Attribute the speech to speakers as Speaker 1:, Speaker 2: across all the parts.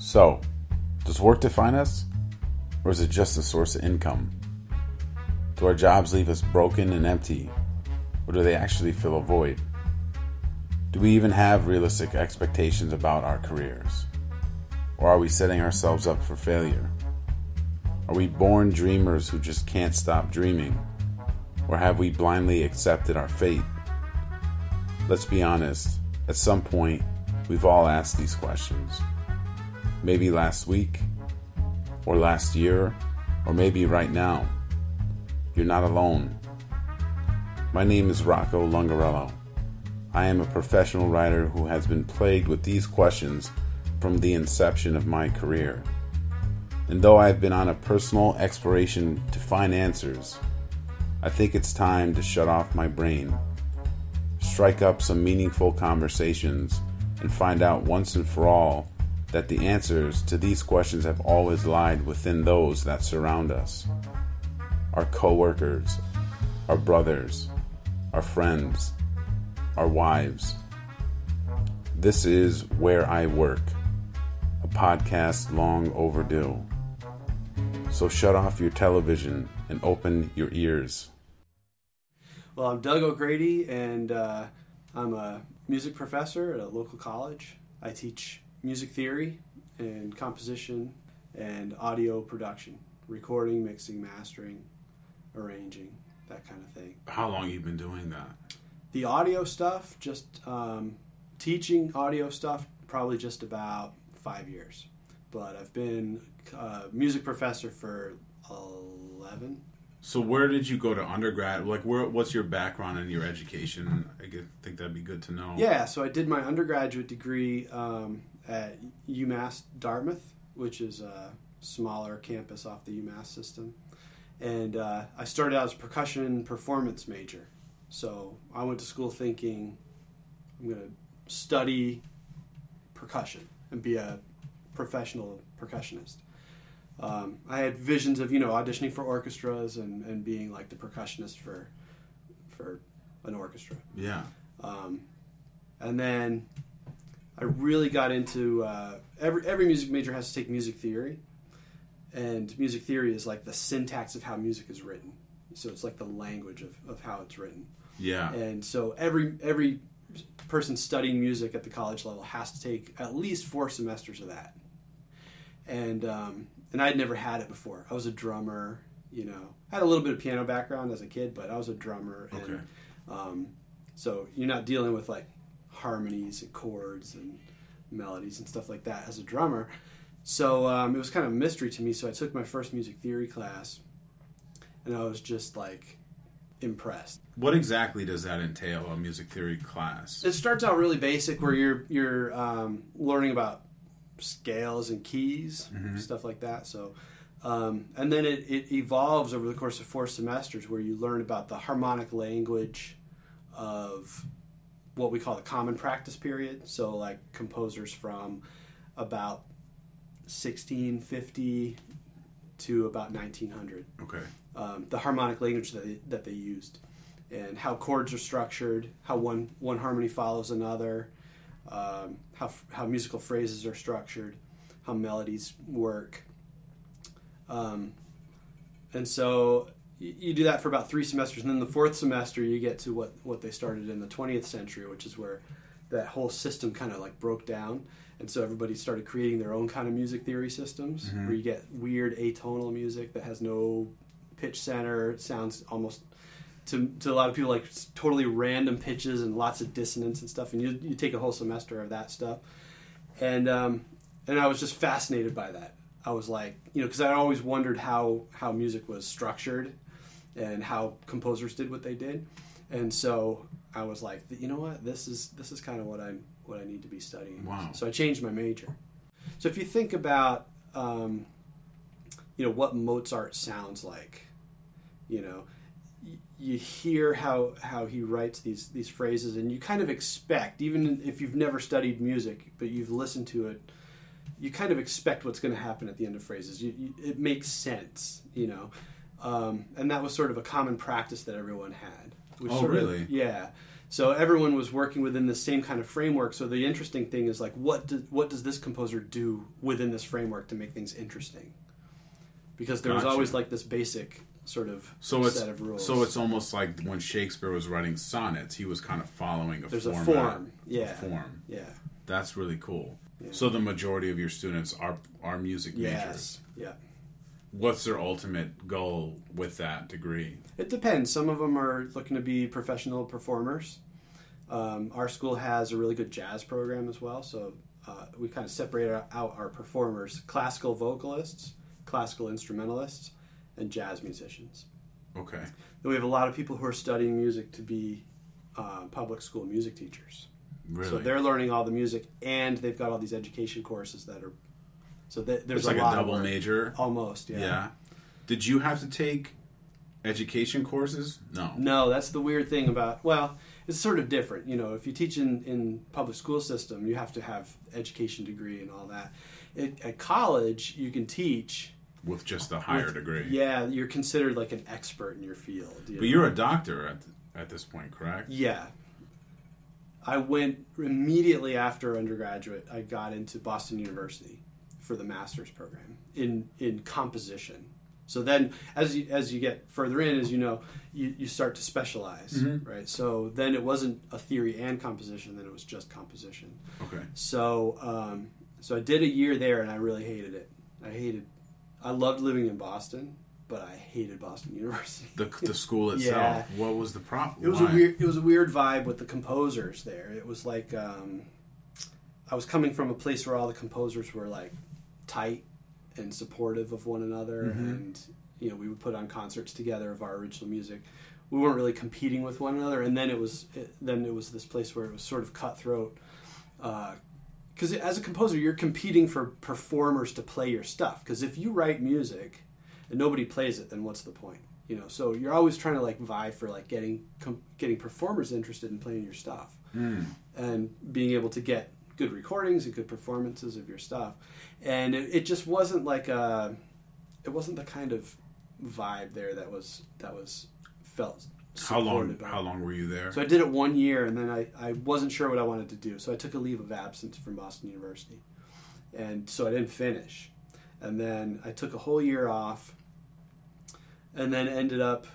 Speaker 1: So, does work define us? Or is it just a source of income? Do our jobs leave us broken and empty? Or do they actually fill a void? Do we even have realistic expectations about our careers? Or are we setting ourselves up for failure? Are we born dreamers who just can't stop dreaming? Or have we blindly accepted our fate? Let's be honest, at some point, we've all asked these questions. Maybe last week, or last year, or maybe right now. You're not alone. My name is Rocco Lungarello. I am a professional writer who has been plagued with these questions from the inception of my career. And though I've been on a personal exploration to find answers, I think it's time to shut off my brain, strike up some meaningful conversations, and find out once and for all that the answers to these questions have always lied within those that surround us. Our co-workers, our brothers, our friends, our wives. This is Where I Work, a podcast long overdue. So shut off your television and open your ears.
Speaker 2: Well, I'm Doug O'Grady, and I'm a music professor at a local college. I teach music theory and composition and audio production, recording, mixing, mastering, arranging, that kind of thing.
Speaker 1: How long have you been doing that?
Speaker 2: The audio stuff, just teaching audio stuff, probably just about 5 years. But I've been a music professor for 11.
Speaker 1: So where did you go to undergrad? What's your background and your education? I think that'd be good to know.
Speaker 2: Yeah, so I did my undergraduate degree at UMass Dartmouth, which is a smaller campus off the UMass system. And I started out as a percussion performance major. So I went to school thinking I'm going to study percussion and be a professional percussionist. I had visions of, auditioning for orchestras and being like the percussionist for an orchestra.
Speaker 1: Yeah.
Speaker 2: And then I really got into every music major has to take music theory, and music theory is like the syntax of how music is written. So it's like the language of how it's written.
Speaker 1: Yeah.
Speaker 2: And so every person studying music at the college level has to take at least 4 semesters of that. And I'd never had it before. I was a drummer, I had a little bit of piano background as a kid, but I was a drummer.
Speaker 1: Okay.
Speaker 2: And so you're not dealing with like harmonies and chords and melodies and stuff like that as a drummer. So it was kind of a mystery to me. So I took my first music theory class, and I was just like impressed.
Speaker 1: What exactly does that entail, a music theory class?
Speaker 2: It starts out really basic, where you're learning about scales and keys, stuff like that. So, and then it evolves over the course of 4 semesters, where you learn about the harmonic language of what we call the common practice period. So, like composers from about 1650 to about 1900.
Speaker 1: Okay.
Speaker 2: The harmonic language that they used, and how chords are structured, how one harmony follows another. How musical phrases are structured, how melodies work. And so you do that for about 3 semesters, and then the 4th semester you get to what they started in the 20th century, which is where that whole system kind of like broke down. And so everybody started creating their own kind of music theory systems, where you get weird atonal music that has no pitch center. It sounds almost... To a lot of people, like totally random pitches and lots of dissonance and stuff, and you take a whole semester of that stuff, and I was just fascinated by that. I was like, because I always wondered how music was structured, and how composers did what they did, and so I was like, you know what, this is kind of what I need to be studying.
Speaker 1: Wow.
Speaker 2: So I changed my major. So if you think about, what Mozart sounds like, you hear how he writes these phrases, and you kind of expect, even if you've never studied music, but you've listened to it, you kind of expect what's going to happen at the end of phrases. It makes sense, and that was sort of a common practice that everyone had.
Speaker 1: Oh, really?
Speaker 2: Yeah. So everyone was working within the same kind of framework. So the interesting thing is like, what does this composer do within this framework to make things interesting? Because there was always like this basic sort of set of rules.
Speaker 1: So it's almost like when Shakespeare was writing sonnets, he was kind of following a
Speaker 2: There's
Speaker 1: format.
Speaker 2: a form. Yeah.
Speaker 1: A form.
Speaker 2: Yeah.
Speaker 1: That's really cool.
Speaker 2: Yeah.
Speaker 1: So the majority of your students are music majors.
Speaker 2: Yeah.
Speaker 1: What's their ultimate goal with that degree?
Speaker 2: It depends. Some of them are looking to be professional performers. Our school has a really good jazz program as well, so we kind of separate out our performers: classical vocalists, classical instrumentalists, and jazz musicians.
Speaker 1: Okay.
Speaker 2: Then we have a lot of people who are studying music to be public school music teachers.
Speaker 1: Really?
Speaker 2: So they're learning all the music, and they've got all these education courses that are. So there's
Speaker 1: it's like
Speaker 2: a lot
Speaker 1: a double
Speaker 2: of
Speaker 1: major.
Speaker 2: Almost, yeah.
Speaker 1: Yeah. Did you have to take education courses? No.
Speaker 2: No, that's the weird thing about. Well, it's sort of different. You know, if you teach in public school system, you have to have education degree and all that. At college, you can teach
Speaker 1: with just a higher degree.
Speaker 2: Yeah, you're considered like an expert in your field.
Speaker 1: But you're a doctor at this point, correct?
Speaker 2: Yeah. I went immediately after undergraduate. I got into Boston University for the master's program in composition. So then, as you get further in, as you know, you start to specialize,
Speaker 1: mm-hmm.
Speaker 2: right? So then it wasn't a theory and composition; then it was just composition.
Speaker 1: Okay.
Speaker 2: So so I did a year there, and I really hated it. I loved living in Boston, but I hated Boston University.
Speaker 1: The school itself.
Speaker 2: Yeah.
Speaker 1: What was the problem?
Speaker 2: It was a weird vibe with the composers there. It was like I was coming from a place where all the composers were like tight and supportive of one another,
Speaker 1: mm-hmm.
Speaker 2: and we would put on concerts together of our original music. We weren't really competing with one another, and then it was this place where it was sort of cutthroat. Because as a composer, you're competing for performers to play your stuff. Because if you write music and nobody plays it, then what's the point? So you're always trying to like vie for like getting performers interested in playing your stuff, and being able to get good recordings and good performances of your stuff. And it just wasn't like it wasn't the kind of vibe there that was felt.
Speaker 1: How long were you there?
Speaker 2: So I did it 1 year, and then I wasn't sure what I wanted to do. So I took a leave of absence from Boston University. And so I didn't finish. And then I took a whole year off, and then ended up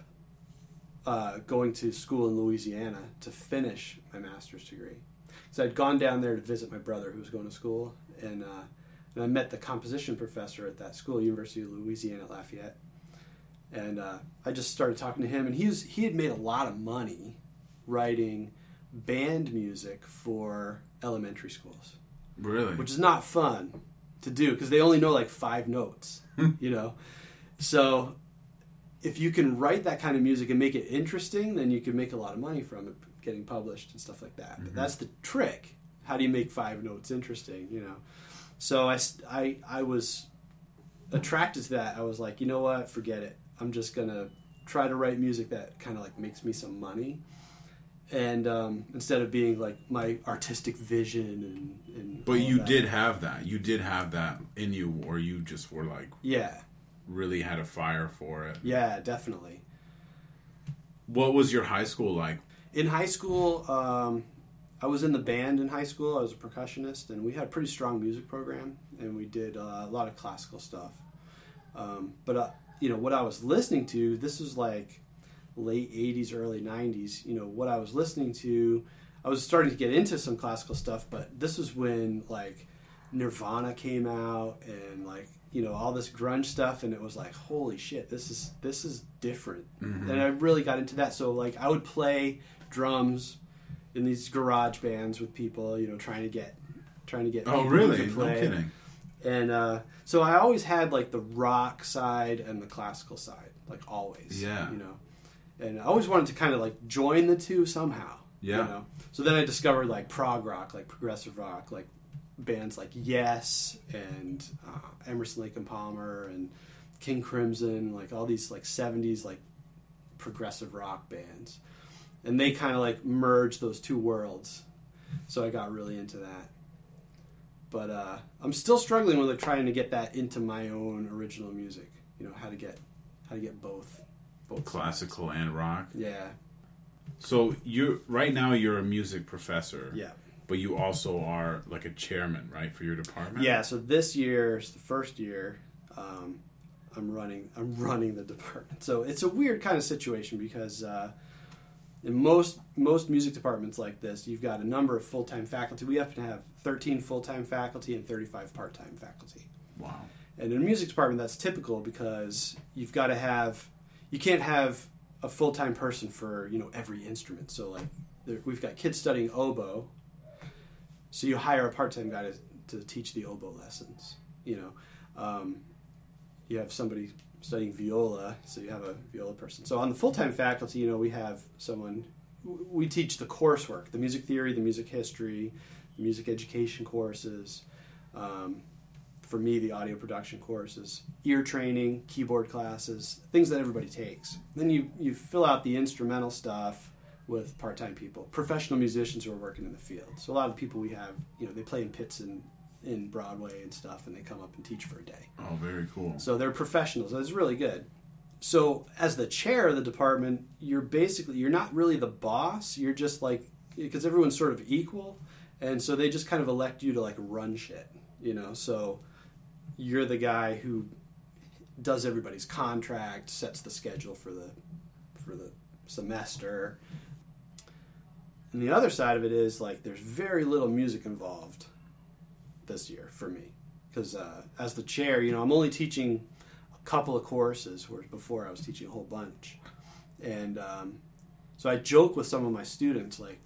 Speaker 2: going to school in Louisiana to finish my master's degree. So I'd gone down there to visit my brother who was going to school, and I met the composition professor at that school, University of Louisiana at Lafayette. And I just started talking to him, and he had made a lot of money writing band music for elementary schools.
Speaker 1: Really?
Speaker 2: Which is not fun to do, because they only know like 5 notes, So if you can write that kind of music and make it interesting, then you can make a lot of money from it, getting published and stuff like that.
Speaker 1: Mm-hmm.
Speaker 2: But that's the trick. How do you make 5 notes interesting, So I was attracted to that. I was like, you know what, forget it. I'm just going to try to write music that kind of like makes me some money. And instead of being like my artistic vision and
Speaker 1: But you did have that. You did have that in you, or you just were like...
Speaker 2: Yeah.
Speaker 1: Really had a fire for it.
Speaker 2: Yeah, definitely.
Speaker 1: What was your high school like?
Speaker 2: In high school, I was in the band in high school. I was a percussionist, and we had a pretty strong music program, and we did a lot of classical stuff. But what I was listening to, this was like late 80s, early 90s. What I was listening to, I was starting to get into some classical stuff, but this was when like Nirvana came out and like, all this grunge stuff, and it was like, holy shit, this is different. Mm-hmm. And I really got into that. So like I would play drums in these garage bands with people, trying to get
Speaker 1: Oh, really? No kidding.
Speaker 2: And so I always had like the rock side and the classical side, like always.
Speaker 1: Yeah.
Speaker 2: And I always wanted to kind of like join the two somehow.
Speaker 1: Yeah.
Speaker 2: So then I discovered like prog rock, like progressive rock, like bands like Yes and Emerson, Lake and Palmer and King Crimson, like all these like 70s like progressive rock bands. And they kind of like merged those two worlds. So I got really into that. But I'm still struggling with like trying to get that into my own original music. How to get both
Speaker 1: classical
Speaker 2: sides.
Speaker 1: And rock.
Speaker 2: Yeah.
Speaker 1: So right now you're a music professor.
Speaker 2: Yeah.
Speaker 1: But you also are like a chairman, right, for your department?
Speaker 2: Yeah. So this year is the first year I'm running the department. So it's a weird kind of situation because in most music departments like this, you've got a number of full-time faculty. We have to have 13 full-time faculty and 35 part-time faculty.
Speaker 1: Wow.
Speaker 2: And in a music department, that's typical because you can't have a full-time person for, every instrument. So like we've got kids studying oboe, so you hire a part-time guy to teach the oboe lessons. You have somebody studying viola, so you have a viola person. So on the full-time faculty, we have we teach the coursework, the music theory, the music history, the music education courses. For me, the audio production courses, ear training, keyboard classes, things that everybody takes. Then you fill out the instrumental stuff with part-time people, professional musicians who are working in the field. So a lot of the people we have, they play in pits in Broadway and stuff, and they come up and teach for a day.
Speaker 1: Oh, very cool.
Speaker 2: So they're professionals. That's really good. So as the chair of the department, you're not really the boss. You're just like, because everyone's sort of equal, and so they just kind of elect you to like run shit, So you're the guy who does everybody's contract, sets the schedule for the semester. And the other side of it is like there's very little music involved this year for me because as the chair, I'm only teaching a couple of courses, whereas before I was teaching a whole bunch. And so I joke with some of my students, like,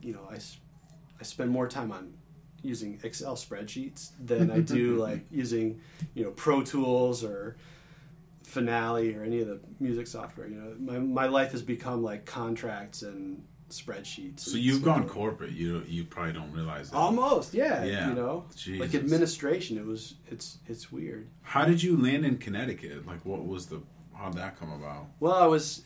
Speaker 2: I spend more time on using Excel spreadsheets than I do like using, Pro Tools or Finale or any of the music software. My life has become like contracts and spreadsheets.
Speaker 1: So you've gone corporate. You probably don't realize that.
Speaker 2: Almost, yeah.
Speaker 1: Jesus.
Speaker 2: Like administration. It's weird.
Speaker 1: How did you land in Connecticut? Like, how'd that come about?
Speaker 2: Well, I was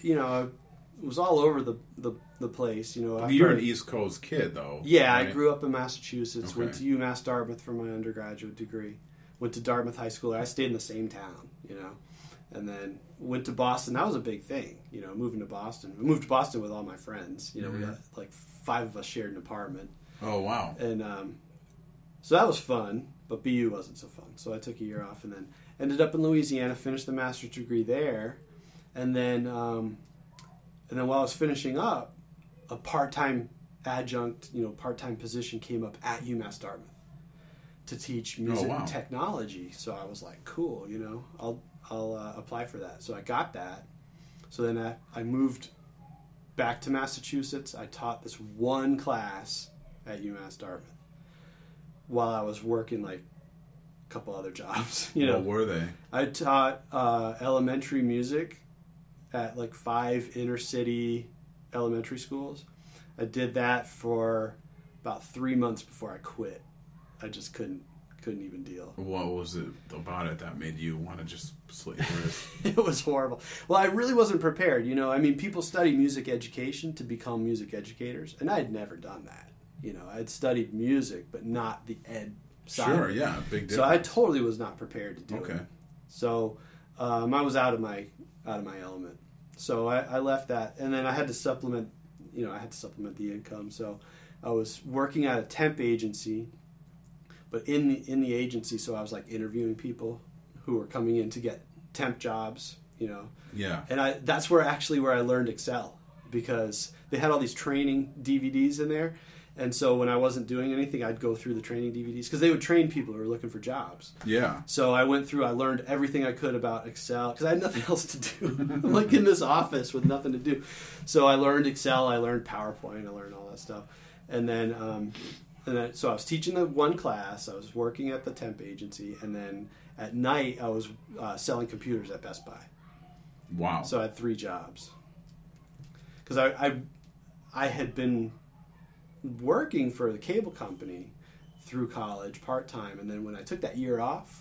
Speaker 2: all over the place.
Speaker 1: You're an East Coast kid, though.
Speaker 2: Yeah,
Speaker 1: right?
Speaker 2: I grew up in Massachusetts.
Speaker 1: Okay.
Speaker 2: Went to UMass Dartmouth for my undergraduate degree. Went to Dartmouth High School. I stayed in the same town, and then went to Boston. That was a big thing, moving to Boston. I moved to Boston with all my friends. We got like 5 of us shared an apartment.
Speaker 1: Oh, wow.
Speaker 2: And so that was fun, but BU wasn't so fun. So I took a year off and then ended up in Louisiana, finished the master's degree there. And then while I was finishing up, a part-time adjunct, part-time position came up at UMass Dartmouth to teach music and technology. So I was like, cool, I'll apply for that. So I got that. So then I moved back to Massachusetts. I taught this one class at UMass Dartmouth while I was working like a couple other jobs.
Speaker 1: What were they?
Speaker 2: I taught elementary music at like 5 inner city elementary schools. I did that for about 3 months before I quit. I just couldn't even deal.
Speaker 1: What was it about it that made you want to just slit your wrist?
Speaker 2: It was horrible. Well, I really wasn't prepared. People study music education to become music educators, and I had never done that. I'd studied music, but not the ed side.
Speaker 1: Sure, yeah, big difference.
Speaker 2: So I totally was not prepared to do it.
Speaker 1: Okay.
Speaker 2: So I was out of my element. So I left that, and then I had to supplement. I had to supplement the income. So I was working at a temp agency. But in the agency, so I was like interviewing people who were coming in to get temp jobs,
Speaker 1: Yeah.
Speaker 2: And that's where I learned Excel, because they had all these training DVDs in there. And so when I wasn't doing anything, I'd go through the training DVDs because they would train people who were looking for jobs.
Speaker 1: Yeah.
Speaker 2: So I went through, I learned everything I could about Excel because I had nothing else to do. I'm like in this office with nothing to do. So I learned Excel, I learned PowerPoint, I learned all that stuff. And then so I was teaching the one class, I was working at the temp agency, and then at night I was selling computers at Best Buy.
Speaker 1: Wow.
Speaker 2: So I had 3 jobs. Because I had been working for the cable company through college part-time, and then when I took that year off,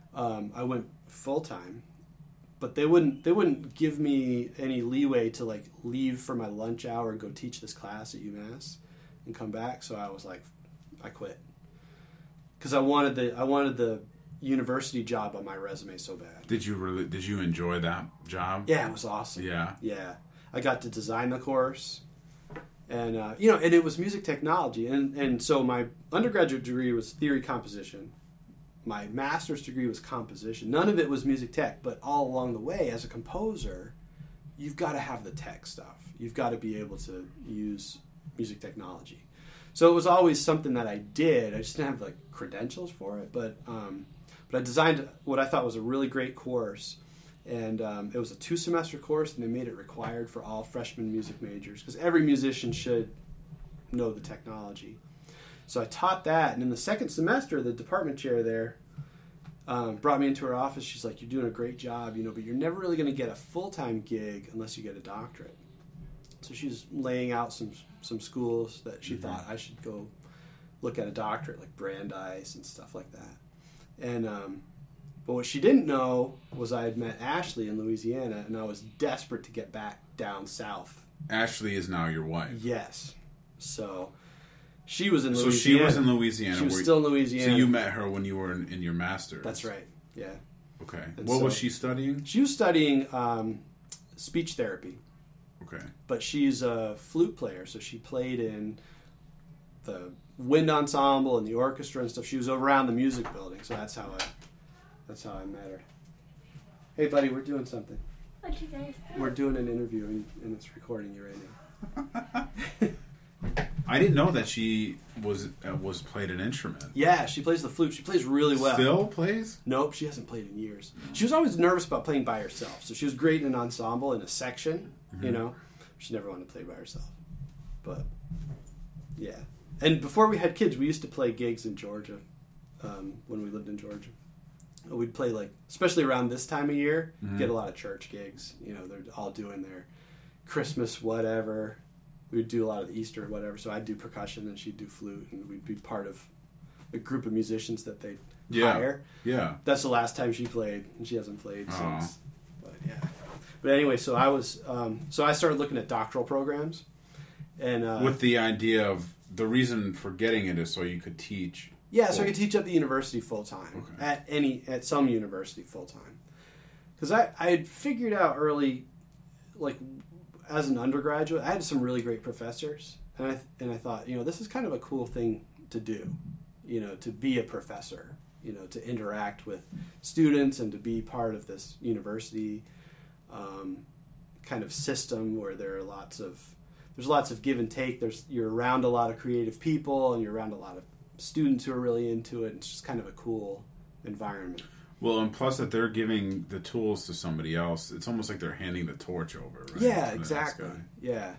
Speaker 2: I went full-time. But they wouldn't give me any leeway to like leave for my lunch hour and go teach this class at UMass and come back. So I was like, I quit because I wanted the university job on my resume so bad.
Speaker 1: Did you enjoy that job?
Speaker 2: Yeah, it was awesome.
Speaker 1: Yeah.
Speaker 2: I got to design the course. And and it was music technology, and so my undergraduate degree was theory composition. My master's degree was composition. None of it was music tech, but all along the way, as a composer, you've got to have the tech stuff. You've got to be able to use music technology. So it was always something that I did. I just didn't have like credentials for it, but I designed what I thought was a really great course, and it was a 2-semester course, and they made it required for all freshman music majors because every musician should know the technology. So I taught that, and in the second semester, the department chair there brought me into her office. She's like, "You're doing a great job, but you're never really going to get a full-time gig unless you get a doctorate." So she's laying out some schools that she thought I should go look at a doctorate, like Brandeis and stuff like that. And but what she didn't know was I had met Ashley in Louisiana, and I was desperate to get back down south.
Speaker 1: Ashley is now your wife.
Speaker 2: Yes. So she was in Louisiana.
Speaker 1: So she was in Louisiana.
Speaker 2: She was still in Louisiana.
Speaker 1: So you met her when you were in your master's.
Speaker 2: That's right. Yeah.
Speaker 1: Okay. What was she studying?
Speaker 2: She was studying speech therapy.
Speaker 1: Okay.
Speaker 2: But she's a flute player, so she played in the wind ensemble and the orchestra and stuff. She was around the music building, so that's how I met her. Hey, buddy, we're doing something.
Speaker 3: What you guys do?
Speaker 2: We're doing an interview, and it's recording you right now.
Speaker 1: I didn't know that she was played an instrument.
Speaker 2: Yeah, she plays the flute. She plays really well.
Speaker 1: Still plays?
Speaker 2: Nope, she hasn't played in years. She was always nervous about playing by herself, so she was great in an ensemble, in a section, She never wanted to play by herself. But, yeah. And before we had kids, we used to play gigs in Georgia when we lived in Georgia. We'd play, especially around this time of year, get a lot of church gigs. They're all doing their Christmas whatever. We'd do a lot of the Easter whatever. So I'd do percussion and she'd do flute, and we'd be part of a group of musicians that they'd hire.
Speaker 1: Yeah.
Speaker 2: That's the last time she played, and she hasn't played since. But, yeah. But anyway, so I started looking at doctoral programs, and
Speaker 1: with the idea of the reason for getting it is so you could teach.
Speaker 2: Yeah, so I could teach at the university full time, at some university full time, because I had figured out early, as an undergraduate, I had some really great professors, and I thought, this is kind of a cool thing to do, to be a professor, to interact with students and to be part of this university kind of system where there's lots of give and take. You're around a lot of creative people, and you're around a lot of students who are really into it. It's just kind of a cool environment.
Speaker 1: Well, and plus that they're giving the tools to somebody else. It's almost like they're handing the torch over, right?
Speaker 2: Yeah, exactly. Yeah.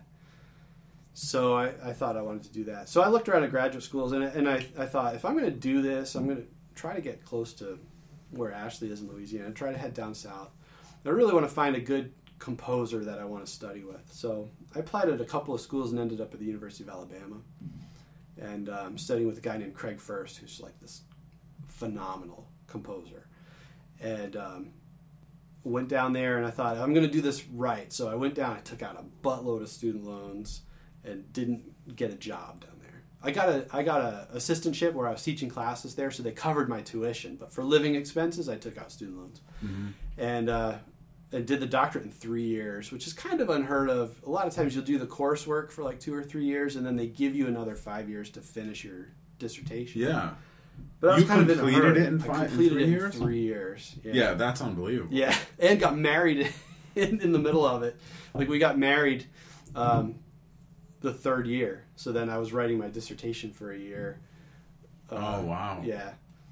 Speaker 2: So I thought I wanted to do that. So I looked around at graduate schools, and I thought, if I'm going to do this, I'm going to try to get close to where Ashley is in Louisiana, try to head down south. I really want to find a good composer that I want to study with. So I applied at a couple of schools and ended up at the University of Alabama. And I'm studying with a guy named Craig First, who's like this phenomenal composer. And went down there, and I thought, I'm going to do this right. So I went down, I took out a buttload of student loans and didn't get a job down there. I got a assistantship where I was teaching classes there, so they covered my tuition. But for living expenses, I took out student loans. Mm-hmm. And I did the doctorate in 3 years, which is kind of unheard of. A lot of times you'll do the coursework for 2 or 3 years, and then they give you another 5 years to finish your dissertation.
Speaker 1: Yeah.
Speaker 2: But I was kind of in a
Speaker 1: completed
Speaker 2: hurry.
Speaker 1: it in
Speaker 2: 3 years.
Speaker 1: Yeah, that's unbelievable.
Speaker 2: Yeah, and got married in the middle of it. We got married the third year. So then I was writing my dissertation for a year.
Speaker 1: Oh, wow.
Speaker 2: Yeah.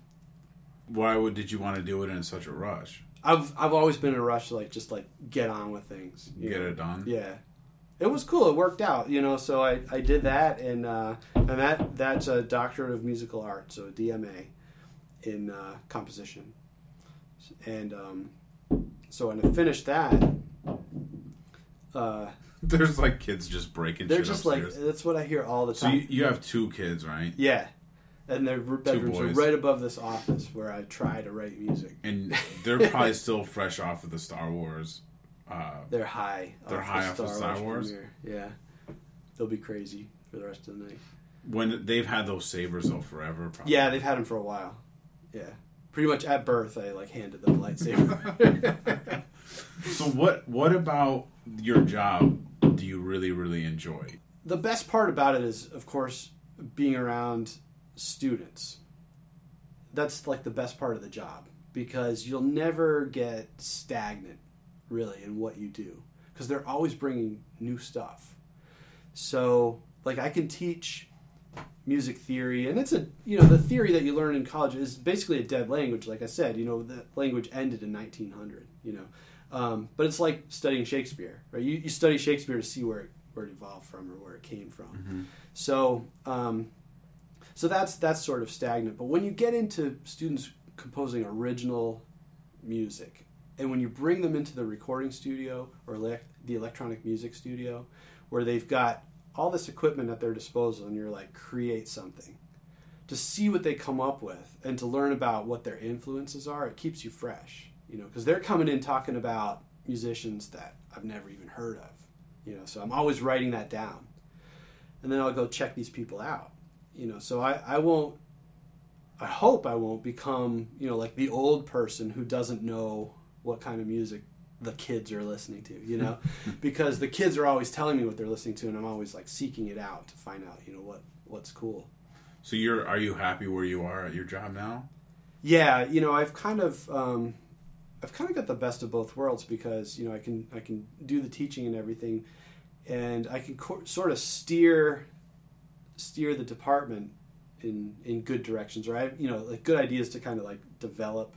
Speaker 1: Why did you want to do it in such a rush?
Speaker 2: I've always been in a rush to just get on with things.
Speaker 1: Get it done?
Speaker 2: Yeah. It was cool. It worked out, so I did that, and that's a Doctorate of Musical Arts, so a DMA in composition. And so when I finished that,
Speaker 1: there's kids just breaking
Speaker 2: they're
Speaker 1: shit
Speaker 2: just
Speaker 1: upstairs.
Speaker 2: That's what I hear all the time.
Speaker 1: So you have 2 kids, right?
Speaker 2: Yeah. And their bedrooms are right above this office where I try to write music.
Speaker 1: And they're probably still fresh off of the Star Wars.
Speaker 2: They're high.
Speaker 1: They're high off the Star Wars?
Speaker 2: Premiere. Yeah. They'll be crazy for the rest of the night.
Speaker 1: When they've had those sabers though forever, probably.
Speaker 2: Yeah, they've had them for a while. Yeah. Pretty much at birth, I handed them a lightsaber.
Speaker 1: So what about your job do you really, really enjoy?
Speaker 2: the best part about it is, of course, being around students. That's like the best part of the job, because you'll never get stagnant, really, in what you do, because they're always bringing new stuff. So, like, I can teach music theory, and it's the theory that you learn in college is basically a dead language. Like I said, the language ended in 1900. But it's like studying Shakespeare, right? You study Shakespeare to see where it evolved from or where it came from. Mm-hmm. So that's sort of stagnant. But when you get into students composing original music, and when you bring them into the recording studio or the electronic music studio, where they've got all this equipment at their disposal, and you're like, create something, to see what they come up with and to learn about what their influences are, it keeps you fresh, because they're coming in talking about musicians that I've never even heard of, so I'm always writing that down. And then I'll go check these people out, so I hope I won't become, like the old person who doesn't know what kind of music the kids are listening to, because the kids are always telling me what they're listening to, and I'm always like seeking it out to find out, what's cool.
Speaker 1: So are you happy where you are at your job now?
Speaker 2: Yeah, I've kind of got the best of both worlds, because I can do the teaching and everything, and I can sort of steer the department in good directions, or like good ideas to kind of like develop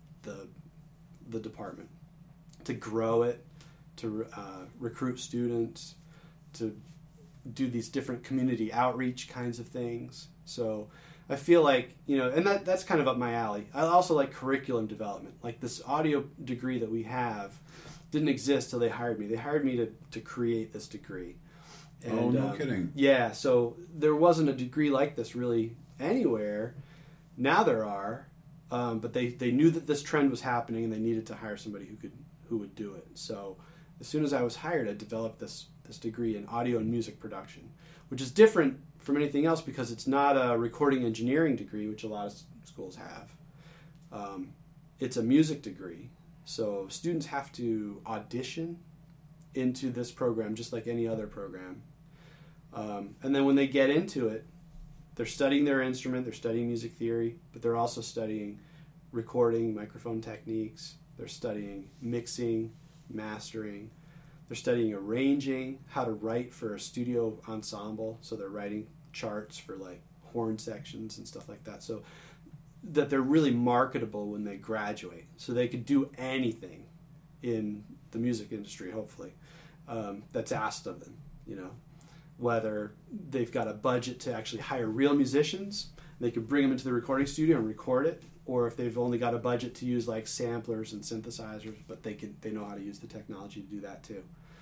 Speaker 2: the department, to grow it, to recruit students, to do these different community outreach kinds of things. So I feel like, and that's kind of up my alley. I also like curriculum development. Like this audio degree that we have didn't exist till they hired me. They hired me to create this degree. And,
Speaker 1: no kidding.
Speaker 2: Yeah, so there wasn't a degree like this really anywhere. Now there are, but they knew that this trend was happening, and they needed to hire somebody who would do it. So as soon as I was hired, I developed this degree in audio and music production, which is different from anything else because it's not a recording engineering degree, which a lot of schools have. It's a music degree. So students have to audition into this program just like any other program. And then when they get into it, they're studying their instrument, they're studying music theory, but they're also studying recording, microphone techniques, they're studying mixing, mastering, they're studying arranging, how to write for a studio ensemble, so they're writing charts for like horn sections and stuff like that, so that they're really marketable when they graduate, so they could do anything in the music industry, hopefully, that's asked of them, whether they've got a budget to actually hire real musicians, they could bring them into the recording studio and record it, or if they've only got a budget to use like samplers and synthesizers, but they know how to use the technology to do that too.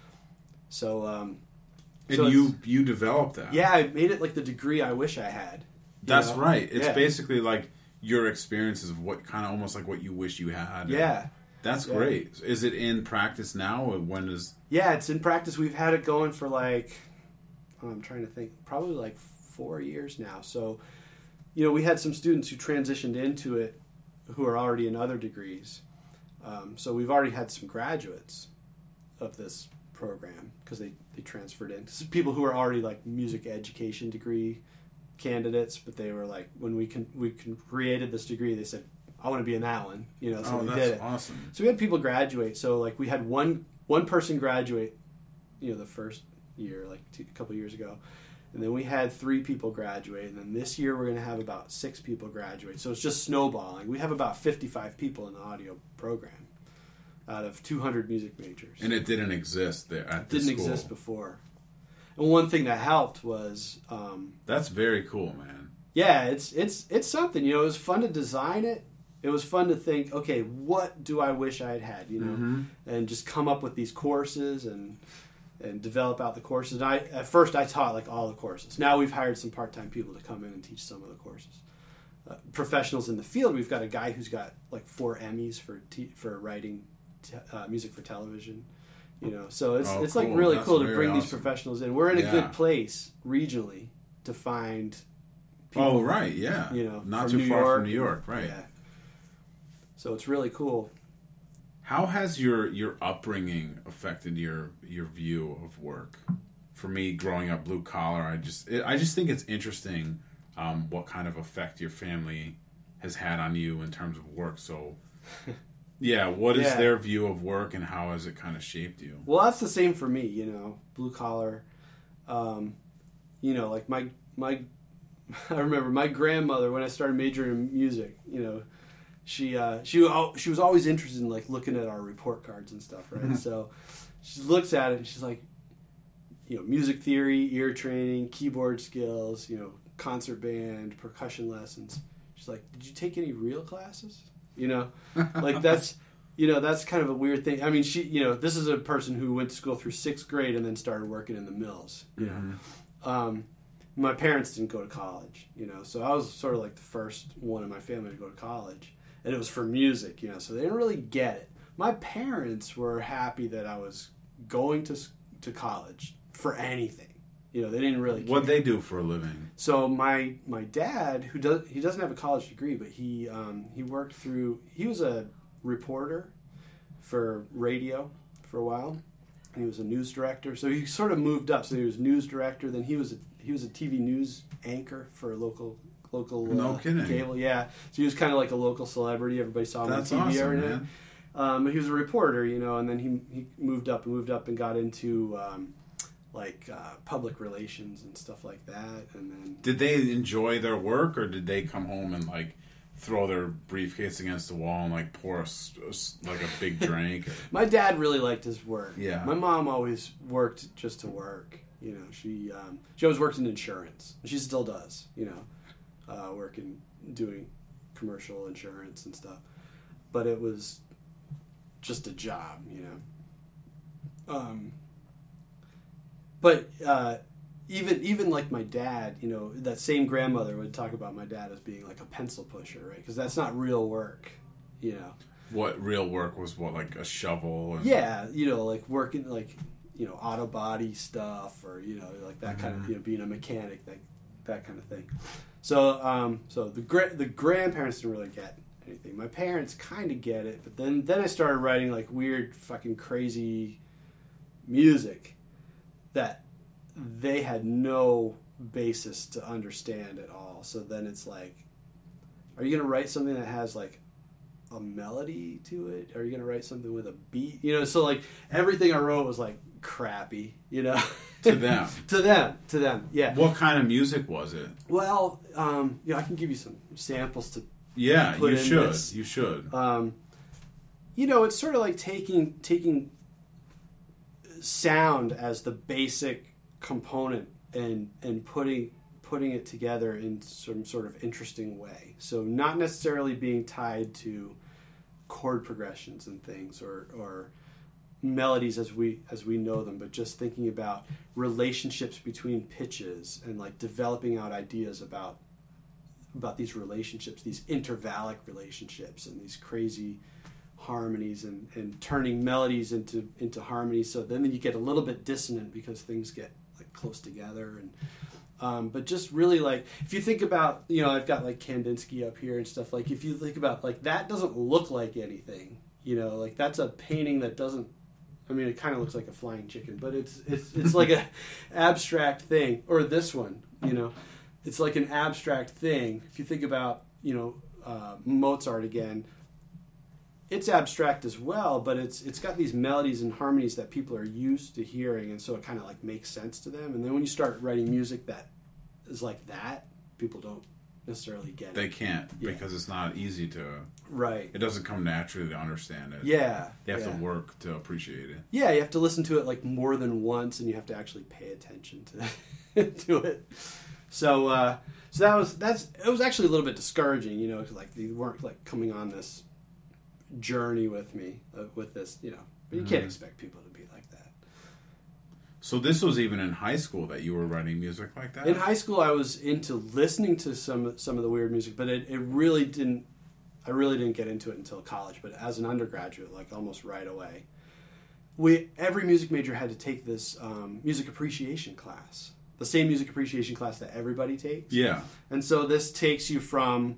Speaker 2: So,
Speaker 1: you developed that.
Speaker 2: Yeah, I made it like the degree I wish I had.
Speaker 1: That's right. It's basically like your experiences of what kind of almost like what you wish you had.
Speaker 2: Yeah.
Speaker 1: That's great. Is it in practice now, or when is?
Speaker 2: Yeah, it's in practice. We've had it going for like, I'm trying to think, probably like 4 years now. So, we had some students who transitioned into it who are already in other degrees. So we've already had some graduates of this program because they transferred in. This is people who are already like music education degree candidates, but they were like, when we created this degree, they said, I want to be in that one. So we did it.
Speaker 1: Awesome.
Speaker 2: So we had people graduate. So like we had one person graduate, the first year, like a couple years ago. And then we had 3 people graduate. And then this year we're going to have about 6 people graduate. So it's just snowballing. We have about 55 people in the audio program out of 200 music majors.
Speaker 1: And it didn't exist there at the school.
Speaker 2: Didn't exist before. And one thing that helped was...
Speaker 1: that's very cool, man.
Speaker 2: Yeah, it's something. It was fun to design it. It was fun to think, okay, what do I wish I had
Speaker 1: Mm-hmm.
Speaker 2: And just come up with these courses and develop out the courses. And at first I taught like all the courses. Now we've hired some part-time people to come in and teach some of the courses. Professionals in the field, we've got a guy who's got like 4 Emmys for writing music for television. So it's
Speaker 1: cool.
Speaker 2: like really
Speaker 1: That's
Speaker 2: cool to
Speaker 1: very
Speaker 2: bring
Speaker 1: awesome.
Speaker 2: These professionals in. We're in a good place regionally to find people.
Speaker 1: Oh, right, yeah. Not too far from New York, right.
Speaker 2: Yeah. So it's really cool.
Speaker 1: How has your upbringing affected your view of work? for me, growing up blue collar, I just think it's interesting what kind of effect your family has had on you in terms of work. So, yeah, what is their view of work and how has it kind of shaped you?
Speaker 2: Well, that's the same for me, blue collar. Like my I remember my grandmother, when I started majoring in music, she was always interested in like looking at our report cards and stuff, right? So she looks at it and she's like, music theory, ear training, keyboard skills, concert band, percussion lessons. She's like, did you take any real classes? Like that's kind of a weird thing. I mean, this is a person who went to school through 6th grade and then started working in the mills. My parents didn't go to college, so I was sort of like the first one in my family to go to college, and it was for music, so they didn't really get it. My parents were happy that I was going to college for anything. They didn't really care.
Speaker 1: What they do for a living?
Speaker 2: So my dad, he doesn't have a college degree, but he was a reporter for radio for a while, and he was a news director. So he sort of moved up. So he was news director, then he was a TV news anchor for a local
Speaker 1: no kidding.
Speaker 2: Cable. Yeah, so he was kind of like a local celebrity. Everybody saw him on TV
Speaker 1: awesome,
Speaker 2: every
Speaker 1: man.
Speaker 2: night. He was a reporter, and then he moved up and got into public relations and stuff like that. And then
Speaker 1: did they enjoy their work, or did they come home and like throw their briefcase against the wall and like pour like a big drink?
Speaker 2: My dad really liked his work.
Speaker 1: Yeah.
Speaker 2: My mom always worked just to work. She always worked in insurance. She still does. Working doing commercial insurance and stuff. But it was just a job. But even like my dad, that same grandmother would talk about my dad as being like a pencil pusher, right? Because that's not real work,
Speaker 1: What real work was? What, like a shovel? And...
Speaker 2: Yeah, like working like auto body stuff, or like that kind of being a mechanic, that kind of thing. So so the grandparents didn't really get anything. My parents kind of get it, but then I started writing like weird fucking crazy music that they had no basis to understand at all. So then it's like, are you going to write something that has like a melody to it? Are you going to write something with a beat? So like everything I wrote was like crappy,
Speaker 1: To them.
Speaker 2: to them, yeah.
Speaker 1: What kind of music was it?
Speaker 2: Well, I can give you some samples to
Speaker 1: Yeah,
Speaker 2: put
Speaker 1: you
Speaker 2: in
Speaker 1: should.
Speaker 2: this.
Speaker 1: You should.
Speaker 2: It's sort of like taking sound as the basic component and putting it together in some sort of interesting way. So not necessarily being tied to chord progressions and things or melodies as we know them, but just thinking about relationships between pitches and like developing out ideas about these relationships, these intervallic relationships and these crazy harmonies and turning melodies into harmonies. So then you get a little bit dissonant because things get like close together. And but just really like, if you think about, I've got like Kandinsky up here and stuff. Like if you think about like that doesn't look like anything, like that's a painting that doesn't. I mean, it kind of looks like a flying chicken, but it's like a abstract thing. Or this one, it's like an abstract thing. If you think about Mozart again. It's abstract as well, but it's got these melodies and harmonies that people are used to hearing, and so it kind of like makes sense to them. And then when you start writing music that is like that, people don't necessarily get it.
Speaker 1: They can't because it's not easy to.
Speaker 2: Right.
Speaker 1: It doesn't come naturally to understand it.
Speaker 2: Yeah.
Speaker 1: They have to work to appreciate it.
Speaker 2: Yeah, you have to listen to it like more than once, and you have to actually pay attention to it. So it was actually a little bit discouraging, because like they weren't like coming on this journey with me with this, but you can't expect people to be like that.
Speaker 1: So this was even in high school that you were writing music like that?
Speaker 2: In high school, I was into listening to some of the weird music, but I really didn't get into it until college. But as an undergraduate, like almost right away, every music major had to take this music appreciation class, the same music appreciation class that everybody takes.
Speaker 1: Yeah.
Speaker 2: And so this takes you from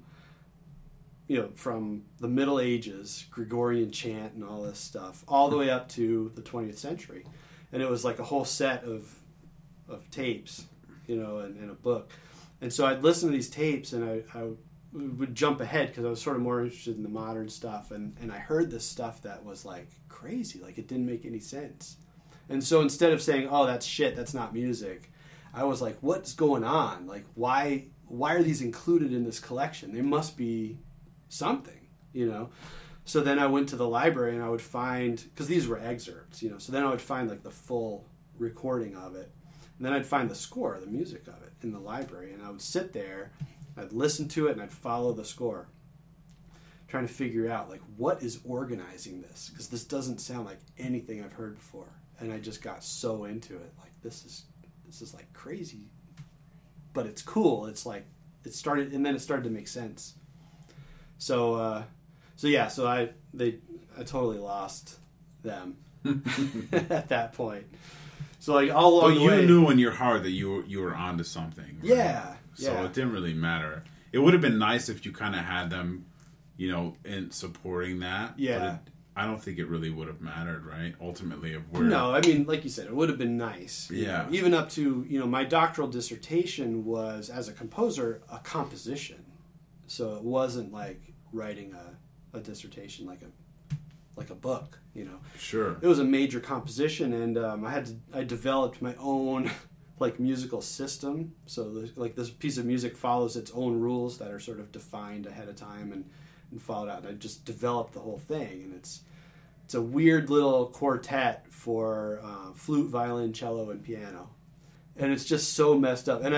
Speaker 2: the Middle Ages, Gregorian chant and all this stuff, all the way up to the 20th century. And it was like a whole set of of tapes, and a book. And so I'd listen to these tapes, and I would jump ahead because I was sort of more interested in the modern stuff. And I heard this stuff that was like crazy, like it didn't make any sense. And so instead of saying, "Oh, that's shit, that's not music," I was like, "What's going on? Like, why are these included in this collection? They must be something, So then I went to the library and I would find, because these were excerpts, so then I would find like the full recording of it. And then I'd find the score, the music of it in the library. And I would sit there, I'd listen to it, and I'd follow the score, trying to figure out like what is organizing this, because this doesn't sound like anything I've heard before. And I just got so into it, like this is like crazy, but it's cool. It's like it started to make sense. So I totally lost them at that point. So like all along the way,
Speaker 3: you knew in your heart that you were onto something. Right?
Speaker 2: Yeah.
Speaker 3: So it didn't really matter. It would have been nice if you kind of had them, in supporting that.
Speaker 2: Yeah.
Speaker 3: But I don't think it really would have mattered, right? Ultimately, of where.
Speaker 2: No, I mean, like you said, it would have been nice.
Speaker 3: Yeah.
Speaker 2: Even up to my doctoral dissertation was, as a composer, a composition. So it wasn't like writing a dissertation like a book,
Speaker 3: Sure.
Speaker 2: It was a major composition, and I developed my own like musical system. So this piece of music follows its own rules that are sort of defined ahead of time and followed out. And I just developed the whole thing, and it's a weird little quartet for flute, violin, cello, and piano. And it's just so messed up.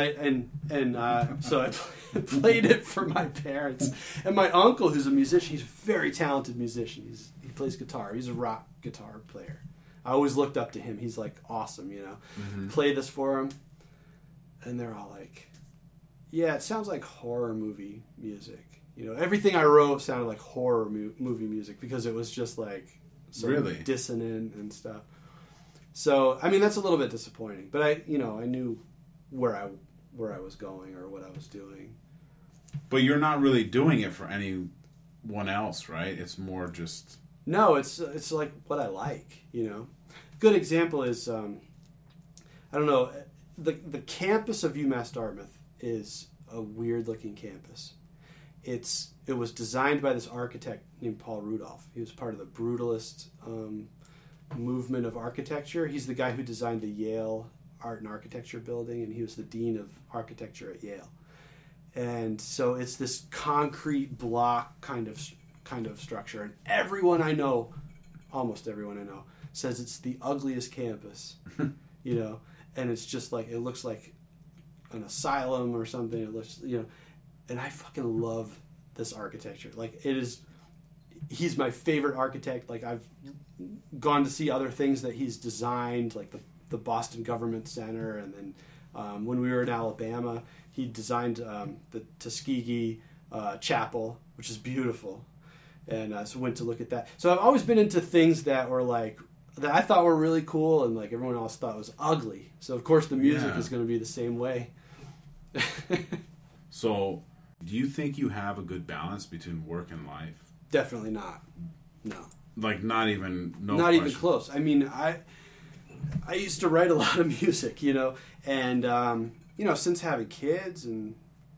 Speaker 2: So I played it for my parents. And my uncle, who's a musician, he's a very talented musician. He plays guitar. He's a rock guitar player. I always looked up to him. He's like awesome,
Speaker 3: Mm-hmm.
Speaker 2: Played this for him. And they're all like, yeah, it sounds like horror movie music. Everything I wrote sounded like horror movie music because it was just like so
Speaker 3: really
Speaker 2: dissonant and stuff. So, I mean, that's a little bit disappointing, but I knew where I was going or what I was doing.
Speaker 3: But you're not really doing it for anyone else, right? It's more just...
Speaker 2: No, it's like what I like, Good example is, I don't know, the campus of UMass Dartmouth is a weird-looking campus. It was designed by this architect named Paul Rudolph. He was part of the brutalist movement of architecture. He's the guy who designed the Yale Art and Architecture building, and he was the dean of architecture at Yale. And so it's this concrete block kind of structure. And everyone I know, almost everyone I know, says it's the ugliest campus, And it's just like, it looks like an asylum or something. It looks, and I fucking love this architecture. Like, he's my favorite architect. Like, I've gone to see other things that he's designed, like the Boston Government Center, and then when we were in Alabama, he designed the Tuskegee Chapel, which is beautiful, and so went to look at that. So I've always been into things that were like, that I thought were really cool, and like everyone else thought was ugly. So of course the music is going to be the same way.
Speaker 3: So, do you think you have a good balance between work and life?
Speaker 2: Definitely not. No.
Speaker 3: Like, not even
Speaker 2: close. I mean, I used to write a lot of music, and since having kids and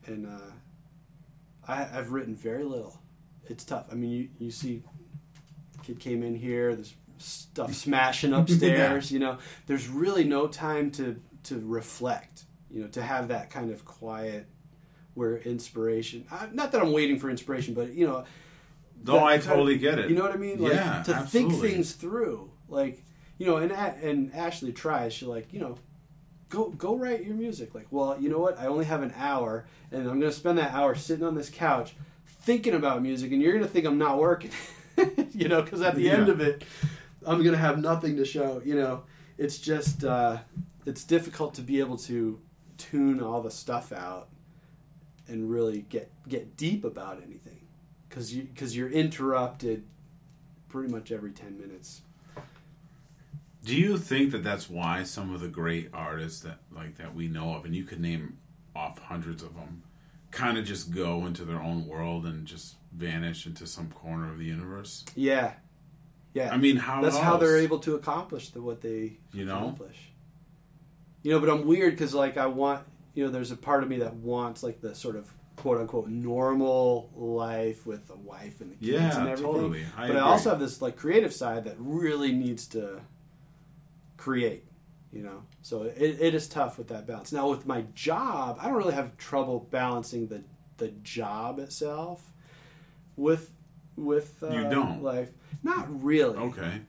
Speaker 2: I've written very little. It's tough. I mean, you see, kid came in here. There's stuff smashing upstairs. There's really no time to reflect. To have that kind of quiet, where inspiration. Not that I'm waiting for inspiration, but
Speaker 3: No, I totally get it.
Speaker 2: You know what I mean? Like,
Speaker 3: yeah,
Speaker 2: to
Speaker 3: absolutely.
Speaker 2: think things through. Like, and Ashley tries. She's like, go write your music. Like, well, you know what? I only have an hour, and I'm going to spend that hour sitting on this couch thinking about music, and you're going to think I'm not working. Because at the end of it, I'm going to have nothing to show. It's just, it's difficult to be able to tune all the stuff out and really get deep about anything. Because you're interrupted pretty much every 10 minutes.
Speaker 3: Do you think that that's why some of the great artists that we know of, and you could name off hundreds of them, kind of just go into their own world and just vanish into some corner of the universe?
Speaker 2: Yeah.
Speaker 3: I mean,
Speaker 2: that's how they're able to accomplish what they accomplish. But I'm weird because like I want, there's a part of me that wants like the sort of quote unquote normal life with a wife and the kids and everything.
Speaker 3: Totally.
Speaker 2: But I also have this like creative side that really needs to create, So it is tough with that balance. Now with my job, I don't really have trouble balancing the job itself with
Speaker 3: you don't
Speaker 2: life. Not really.
Speaker 3: Okay.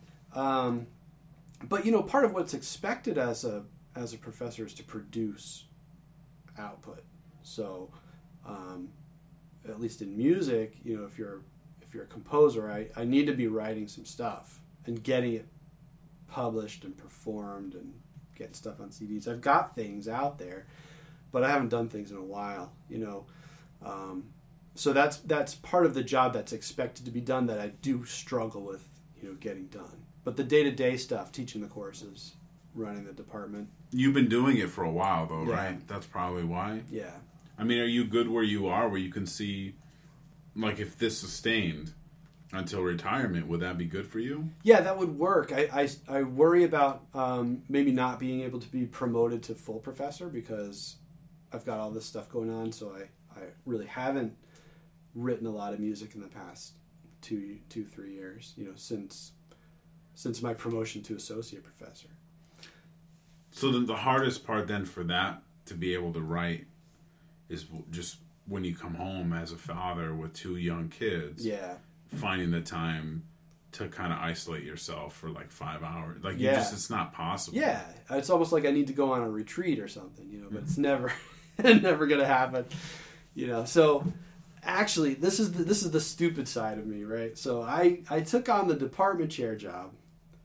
Speaker 2: But part of what's expected as a professor is to produce output. So, at least in music, if you're a composer, I need to be writing some stuff and getting it published and performed and getting stuff on CDs. I've got things out there, but I haven't done things in a while. So that's part of the job that's expected to be done that I do struggle with, getting done. But the day-to-day stuff, teaching the courses, running the department.
Speaker 3: You've been doing it for a while, though,
Speaker 2: Yeah.
Speaker 3: right? That's probably why.
Speaker 2: Yeah.
Speaker 3: I mean, are you good where you are, where you can see, like, if this sustained until retirement, would that be good for you?
Speaker 2: Yeah, that would work. I worry about maybe not being able to be promoted to full professor because I've got all this stuff going on, so I really haven't written a lot of music in the past 3 years, since my promotion to associate professor.
Speaker 3: So then the hardest part then for that to be able to write is just when you come home as a father with 2 young kids,
Speaker 2: Yeah.
Speaker 3: finding the time to kind of isolate yourself for like 5 hours. Like it's not possible.
Speaker 2: Yeah, it's almost like I need to go on a retreat or something, but it's never never going to happen, So actually, this is the stupid side of me, right? So I took on the department chair job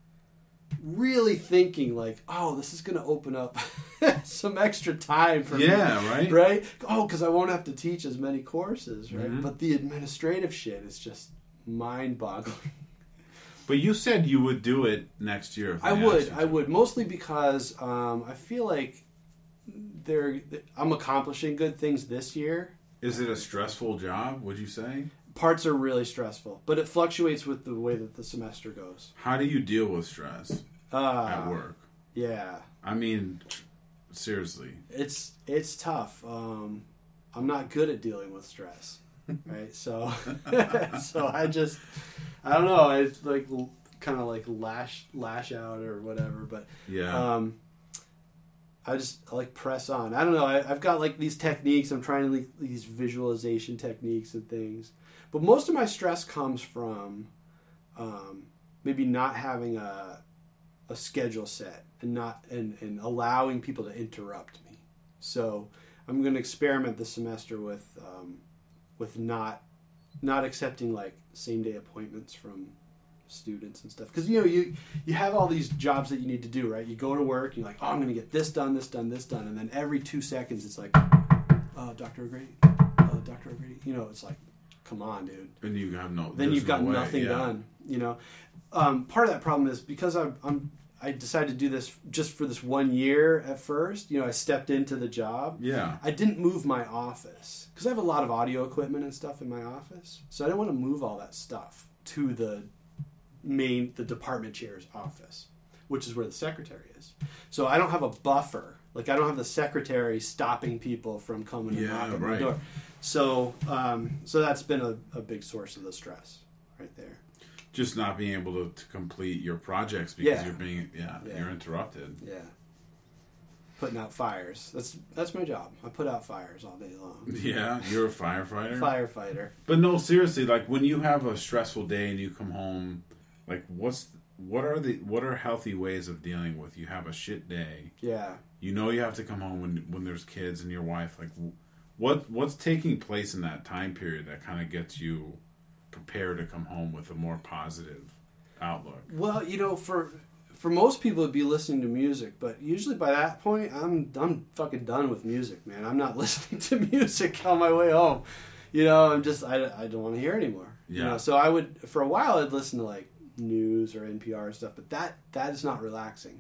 Speaker 2: really thinking like, oh, this is going to open up some extra time for me.
Speaker 3: Yeah, right?
Speaker 2: Right? Oh, because I won't have to teach as many courses, right?
Speaker 3: Mm-hmm.
Speaker 2: But the administrative shit is just mind-boggling.
Speaker 3: But you said you would do it next year. If they asked you
Speaker 2: I
Speaker 3: to.
Speaker 2: would. Mostly because I feel like I'm accomplishing good things this year.
Speaker 3: Is it a stressful job, would you say?
Speaker 2: Parts are really stressful, but it fluctuates with the way that the semester goes.
Speaker 3: How do you deal with stress at work?
Speaker 2: Yeah.
Speaker 3: I mean, seriously.
Speaker 2: It's tough. I'm not good at dealing with stress, right? So, so I don't know. It's like kind of like lash out or whatever. But
Speaker 3: Yeah.
Speaker 2: I like press on. I don't know. I've got like these techniques. I'm trying to these visualization techniques and things. But most of my stress comes from maybe not having a schedule set and allowing people to interrupt me. So I'm going to experiment this semester with not accepting like same day appointments from students and stuff, because you have all these jobs that you need to do, right? You go to work, you're like, oh, I'm going to get this done, and then every 2 seconds it's like, Dr. O'Grady, Dr. O'Grady. It's like, come on, dude.
Speaker 3: And you have
Speaker 2: then you've got
Speaker 3: no way.
Speaker 2: nothing done. Part of that problem is because I decided to do this just for this 1 year at first. I stepped into the job.
Speaker 3: Yeah.
Speaker 2: I didn't move my office because I have a lot of audio equipment and stuff in my office, so I didn't want to move all that stuff to the department chair's office, which is where the secretary is. So I don't have a buffer. Like I don't have the secretary stopping people from coming and knocking on my door. So that's been a big source of the stress right there.
Speaker 3: Just not being able to complete your projects because you're interrupted.
Speaker 2: Yeah. Putting out fires. That's my job. I put out fires all day long.
Speaker 3: Yeah, you're a firefighter?
Speaker 2: Firefighter.
Speaker 3: But no, seriously, like when you have a stressful day and you come home, like what are healthy ways of dealing with? You have a shit day.
Speaker 2: Yeah.
Speaker 3: You have to come home when there's kids and your wife. Like, what's taking place in that time period that kind of gets you prepared to come home with a more positive outlook?
Speaker 2: Well, for most people it'd be listening to music, but usually by that point I'm fucking done with music, man. I'm not listening to music on my way home. I'm just I don't want to hear it anymore.
Speaker 3: Yeah.
Speaker 2: So I would, for a while I'd listen to like news or NPR stuff, but that is not relaxing.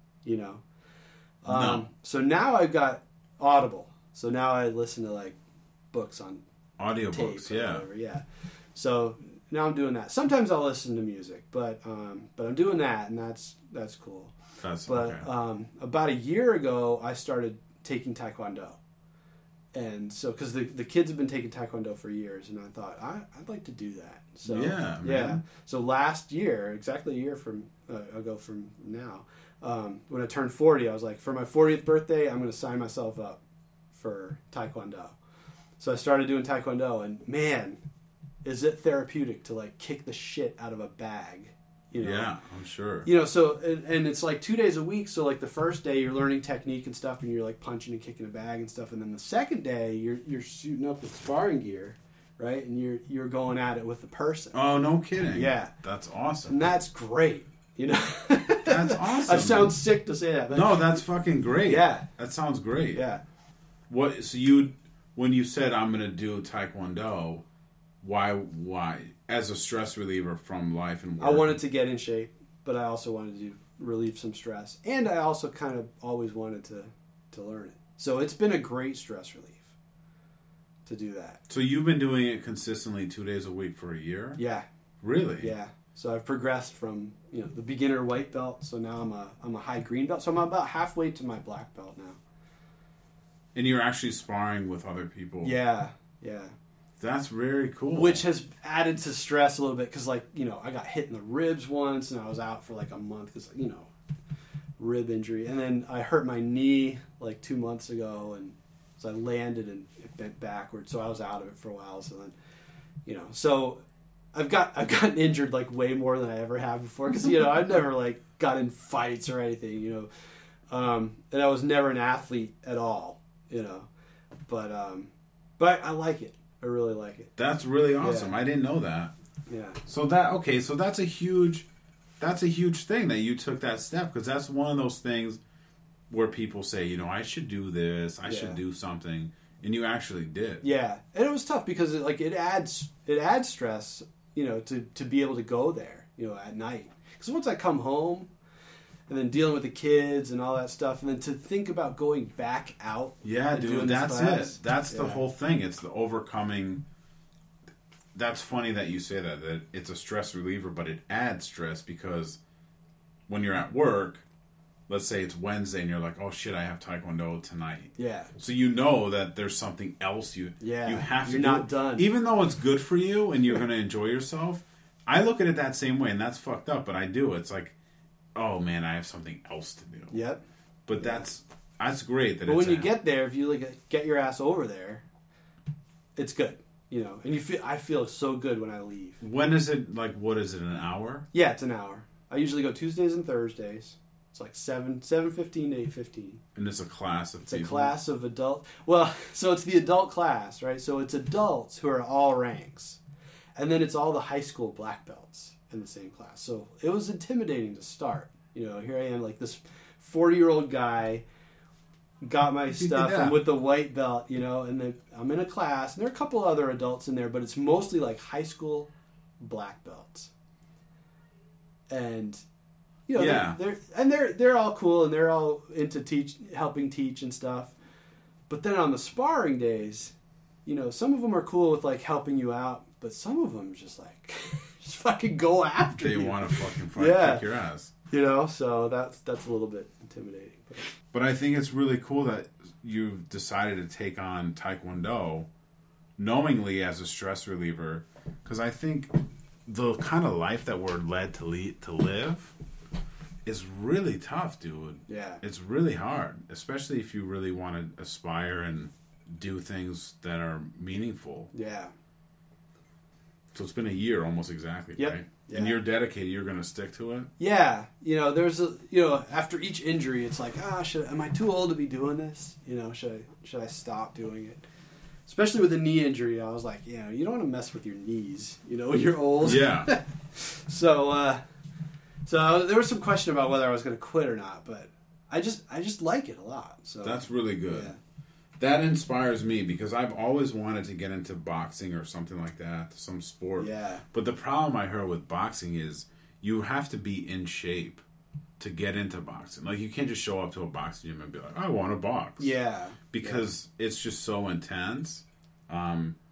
Speaker 3: No.
Speaker 2: So now I've got Audible. So now I listen to like books on
Speaker 3: Audiobooks,
Speaker 2: tape or
Speaker 3: yeah.
Speaker 2: whatever, yeah. So now I'm doing that. Sometimes I'll listen to music, but I'm doing that, and that's cool.
Speaker 3: That's
Speaker 2: But
Speaker 3: okay.
Speaker 2: about a year ago, I started taking Taekwondo. And so, because the kids have been taking Taekwondo for years, and I thought, I'd like to do that. So,
Speaker 3: Yeah, man.
Speaker 2: yeah. So last year, exactly a year ago from now, when I turned 40, I was like, for my 40th birthday, I'm going to sign myself up for Taekwondo. So I started doing Taekwondo, and man, is it therapeutic to like kick the shit out of a bag. You know?
Speaker 3: Yeah, I'm sure.
Speaker 2: You know, so, and it's like 2 days a week. So like the first day you're learning technique and stuff, and you're like punching and kicking a bag and stuff. And then the second day you're suiting up with sparring gear, right? And you're going at it with the person.
Speaker 3: Oh, no kidding.
Speaker 2: Yeah.
Speaker 3: That's awesome.
Speaker 2: And that's great. You know,
Speaker 3: That's awesome.
Speaker 2: I sound sick to say that, but
Speaker 3: No, that's fucking great.
Speaker 2: Yeah.
Speaker 3: That sounds great.
Speaker 2: yeah.
Speaker 3: What? So when you said I'm going to do Taekwondo, why? As a stress reliever from life and work.
Speaker 2: I wanted to get in shape, but I also wanted to relieve some stress, and I also kind of always wanted to learn it. So it's been a great stress relief to do that.
Speaker 3: So you've been doing it consistently 2 days a week for a year?
Speaker 2: Yeah,
Speaker 3: Really?
Speaker 2: yeah. So I've progressed from the beginner white belt, so now I'm a high green belt. So I'm about halfway to my black belt now.
Speaker 3: And you're actually sparring with other people?
Speaker 2: Yeah, yeah.
Speaker 3: That's very cool.
Speaker 2: Which has added to stress a little bit because, like, I got hit in the ribs once and I was out for like a month because, rib injury. And then I hurt my knee like 2 months ago, and so I landed and it bent backwards. So I was out of it for a while. So then, so I've gotten injured like way more than I ever have before because, I've never like got in fights or anything, and I was never an athlete at all, but I like it. I really like it.
Speaker 3: That's really awesome.
Speaker 2: Yeah.
Speaker 3: I didn't know that.
Speaker 2: Yeah.
Speaker 3: So that's a huge thing that you took that step, because that's one of those things where people say, I should do this, I should do something, and you actually did.
Speaker 2: Yeah, and it was tough because it adds stress, to be able to go there, at night. Because once I come home, and then dealing with the kids and all that stuff, and then to think about going back out.
Speaker 3: Yeah,
Speaker 2: and
Speaker 3: dude,
Speaker 2: doing this
Speaker 3: that's
Speaker 2: class.
Speaker 3: it. That's the whole thing. It's the overcoming. That's funny that you say that it's a stress reliever, but it adds stress because when you're at work, let's say it's Wednesday and you're like, oh shit, I have Taekwondo tonight.
Speaker 2: Yeah.
Speaker 3: So you know that there's something else you have to
Speaker 2: You're
Speaker 3: do.
Speaker 2: not done.
Speaker 3: Even though it's good for you and you're going to enjoy yourself, I look at it that same way, and that's fucked up, but I do. It's like, oh man, I have something else to do.
Speaker 2: Yep.
Speaker 3: But that's great that
Speaker 2: But
Speaker 3: it's
Speaker 2: when you get there, if you get your ass over there, it's good, and I feel so good when I leave.
Speaker 3: When is it, what is it, an hour?
Speaker 2: Yeah, it's an hour. I usually go Tuesdays and Thursdays. It's like 7:15 to 8:15.
Speaker 3: And it's a class of
Speaker 2: It's a class of adult. Well, so it's the adult class, right? So it's adults who are all ranks, and then it's all the high school black belts in the same class. So it was intimidating to start. Here I am, like this 40-year-old guy, got my stuff,
Speaker 3: Yeah.
Speaker 2: and with the white belt, and then I'm in a class, and there are a couple other adults in there, but it's mostly like high school black belts. And they're all cool, and they're all into helping teach and stuff. But then on the sparring days, some of them are cool with like helping you out, but some of them just like just fucking go after you.
Speaker 3: They want to fucking fight, kick your ass.
Speaker 2: So that's a little bit intimidating.
Speaker 3: But I think it's really cool that you've decided to take on Taekwondo knowingly as a stress reliever, because I think the kind of life that we're led to live is really tough, dude.
Speaker 2: Yeah.
Speaker 3: It's really hard, especially if you really want to aspire and do things that are meaningful.
Speaker 2: Yeah.
Speaker 3: So it's been a year almost exactly,
Speaker 2: Yep.
Speaker 3: right?
Speaker 2: Yeah.
Speaker 3: And you're dedicated, you're going to stick to it?
Speaker 2: Yeah. There's after each injury, it's like, am I too old to be doing this? Should I stop doing it? Especially with a knee injury, I was like, you don't want to mess with your knees, when you're old.
Speaker 3: Yeah.
Speaker 2: So there was some question about whether I was going to quit or not, but I just like it a lot. So
Speaker 3: That's really good.
Speaker 2: Yeah.
Speaker 3: That inspires me because I've always wanted to get into boxing or something like that, some sport.
Speaker 2: Yeah.
Speaker 3: But the problem I heard with boxing is you have to be in shape to get into boxing. Like, you can't just show up to a boxing gym and be like, I want to box.
Speaker 2: Yeah.
Speaker 3: Because it's just so intense. But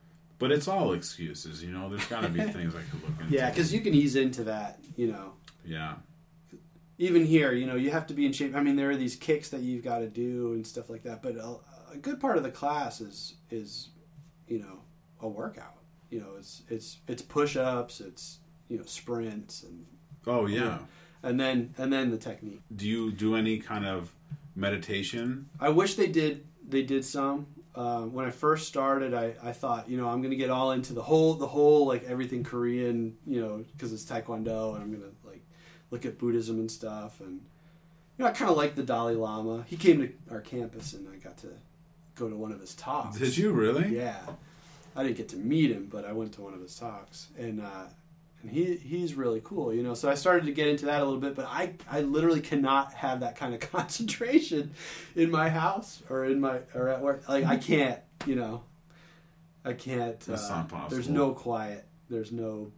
Speaker 3: But it's all excuses, you know. There's got to be things I could look into.
Speaker 2: Yeah, because you can ease into that, you know.
Speaker 3: Yeah.
Speaker 2: Even here, you know, you have to be in shape. I mean, there are these kicks that you've got to do and stuff like that. But a good part of the class is you know, a workout. You know, it's push-ups, it's, you know, sprints and.
Speaker 3: Oh yeah.
Speaker 2: And then the technique.
Speaker 3: Do you do any kind of meditation?
Speaker 2: I wish they did. They did some. When I first started, I thought, you know, I'm going to get all into the whole like everything Korean, you know, because it's Taekwondo, and I'm going to like look at Buddhism and stuff. And you know, I kind of like the Dalai Lama. He came to our campus, and I got to go to one of his talks.
Speaker 3: Did you really?
Speaker 2: Yeah, I didn't get to meet him, but I went to one of his talks, and he's really cool, you know. So I started to get into that a little bit, but I literally cannot have that kind of concentration in my house or at work. Like I can't, you know. I can't.
Speaker 3: That's not possible.
Speaker 2: There's no quiet. There's no